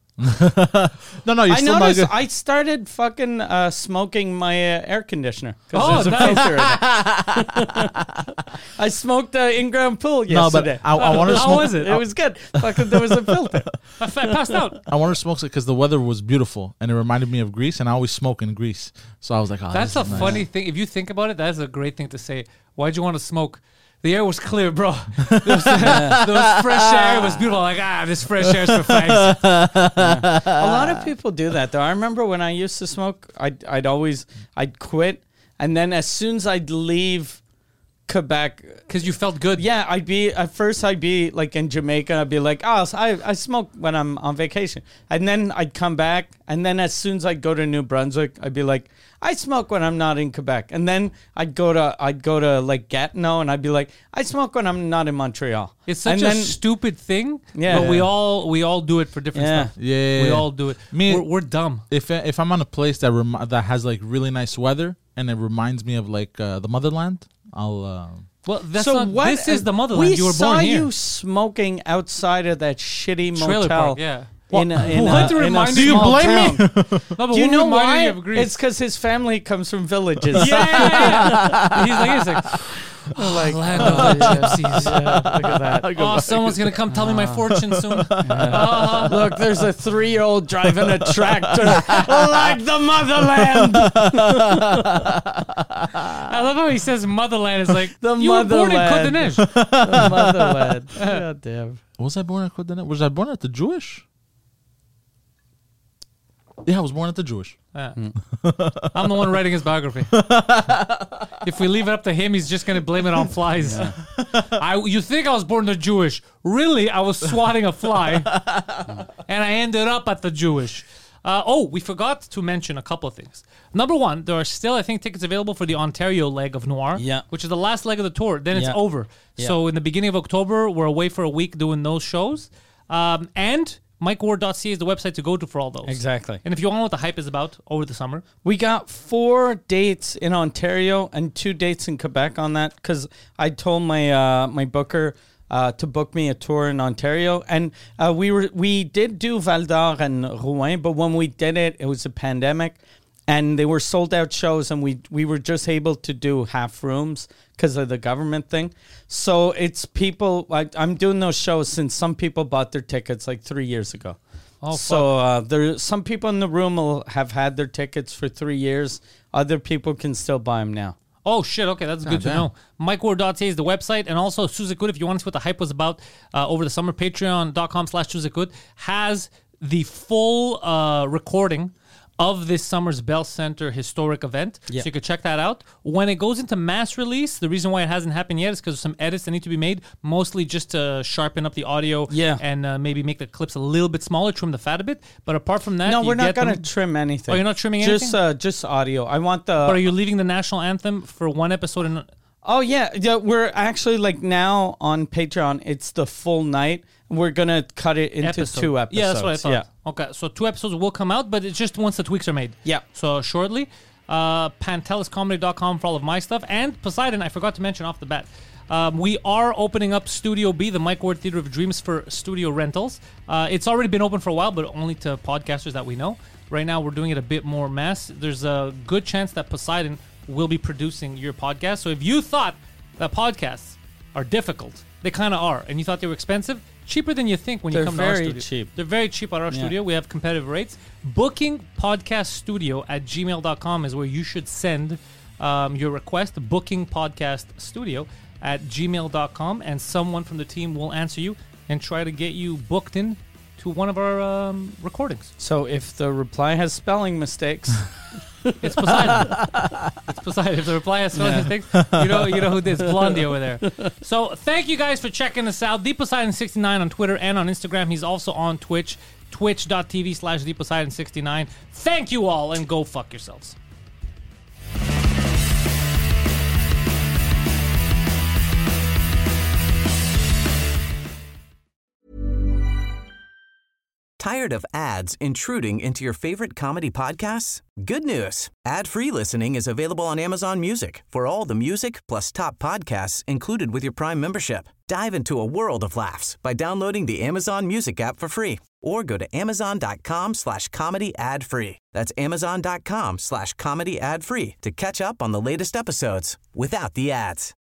No, you're I still not noticed good. I started fucking smoking my air conditioner Oh, because there's a nice. filter in it. I smoked in-ground pool No, but yesterday. I want to How smoke. was it? It was good. Fucking, there was a filter. I passed out. I want to smoke it because the weather was beautiful and it reminded me of Greece, and I always smoke in Greece. So I was like, oh, That's a this is nice. funny thing. If you think about it, that's a great thing to say. Why'd you want to smoke? The air was clear, bro. There was fresh air. It was beautiful. Like, this fresh air is for fags. A lot of people do that, though. I remember when I used to smoke, I'd quit, and then as soon as I'd leave Quebec, Because you felt good. yeah, I'd be like in Jamaica. I'd be like, I smoke when I'm on vacation, and then I'd come back, and then as soon as I'd go to New Brunswick, I'd be like, I smoke when I'm not in Quebec, and then I'd go to like Gatineau, and I'd be like, I smoke when I'm not in Montreal. It's such and a then, stupid thing. Yeah. But we all do it for different Yeah. stuff. Yeah. We all do it. Me- We're dumb. If I'm on a place that has like really nice weather and it reminds me of like the motherland, I'll. Well, that's so not. what? This is the motherland. You were saw born here. you smoking outside of that shitty Trailer motel. park, yeah. In What a reminds small you- Do you blame town. me? No, but Do you what know reminded why? you of Greece? It's because his family comes from villages. yeah. He's like, like, land of the gypsies. look at that. Oh, someone's gonna come tell me my fortune soon. Look, there's a 3-year-old driving a tractor like the motherland. I love how he says motherland. It's like The you were born in motherland. Côte The motherland. God damn. Was I born at Côte d'Ivoire? Was I born at the Jewish? Yeah, I was born at the Jewish. Yeah. I'm the one writing his biography. If we leave it up to him, he's just gonna blame it on flies. You think I was born to Jewish? Really, I was swatting a fly, and I ended up at the Jewish. We forgot to mention a couple of things. Number one, there are still, I think, tickets available for the Ontario leg of Noir, Yeah. which is the last leg of the tour. Then it's Yeah. over. Yeah. So in the beginning of October, we're away for a week doing those shows. And MikeWard.ca is the website to go to for all those. Exactly. And if you want to know what the hype is about over the summer, We got 4 dates in Ontario and 2 dates in Quebec on that because I told my my booker to book me a tour in Ontario, and we did do Val d'Or and Rouen, but when we did it, it was a pandemic, and they were sold out shows, and we were just able to do half rooms because of the government thing. So it's people like I'm doing those shows since some people bought their tickets like 3 years ago. Oh, So there's some people in the room will have had their tickets for 3 years. Other people can still buy them now. oh shit, okay, that's good to damn. know. MikeWard.ca is the website, and also Suzekut, if you want to see what the hype was about over the summer, patreon.com/Suzekut has the full recording of this summer's Bell Center historic event. Yeah. So you could check that out. When it goes into mass release, the reason why it hasn't happened yet is because of some edits that need to be made, mostly just to sharpen up the audio Yeah. and maybe make the clips a little bit smaller, trim the fat a bit. But apart from that, No, you we're not get going to them- trim anything. Oh, you're not trimming Just audio. I want the... But are you leaving the national anthem for one episode? And Oh, yeah. We're actually like now on Patreon, it's the full night. We're going to cut it into episode. 2 episodes. Yeah, that's what I thought. Yeah. Okay, so 2 episodes will come out, but it's just once the tweaks are made. Yeah. So shortly, panteliscomedy.com for all of my stuff. And Poseidon, I forgot to mention off the bat. We are opening up Studio B, the Mike Ward Theater of Dreams, for studio rentals. It's already been open for a while, but only to podcasters that we know. Right now, we're doing it a bit more mass. There's a good chance that Poseidon will be producing your podcast. So if you thought that podcasts are difficult, they kind of are, and you thought they were expensive, cheaper than you think when you They're come to our very studio. cheap. They're very cheap at our studio. We have competitive rates. Bookingpodcaststudio@gmail.com is where you should send your request. Bookingpodcaststudio@gmail.com, and someone from the team will answer you and try to get you booked in to one of our recordings. So if the reply has spelling mistakes, It's Poseidon. It's Poseidon. If the reply has spelling mistakes, you know who this Blondie over there. So thank you guys for checking us out. ThePoseidon69 on Twitter and on Instagram. He's also on Twitch, twitch.tv/ThePoseidon69. Thank you all, and go fuck yourselves. Tired of ads intruding into your favorite comedy podcasts? Good news. Ad-free listening is available on Amazon Music for all the music plus top podcasts included with your Prime membership. Dive into a world of laughs by downloading the Amazon Music app for free or go to amazon.com/comedy ad-free. That's amazon.com/comedy ad-free to catch up on the latest episodes without the ads.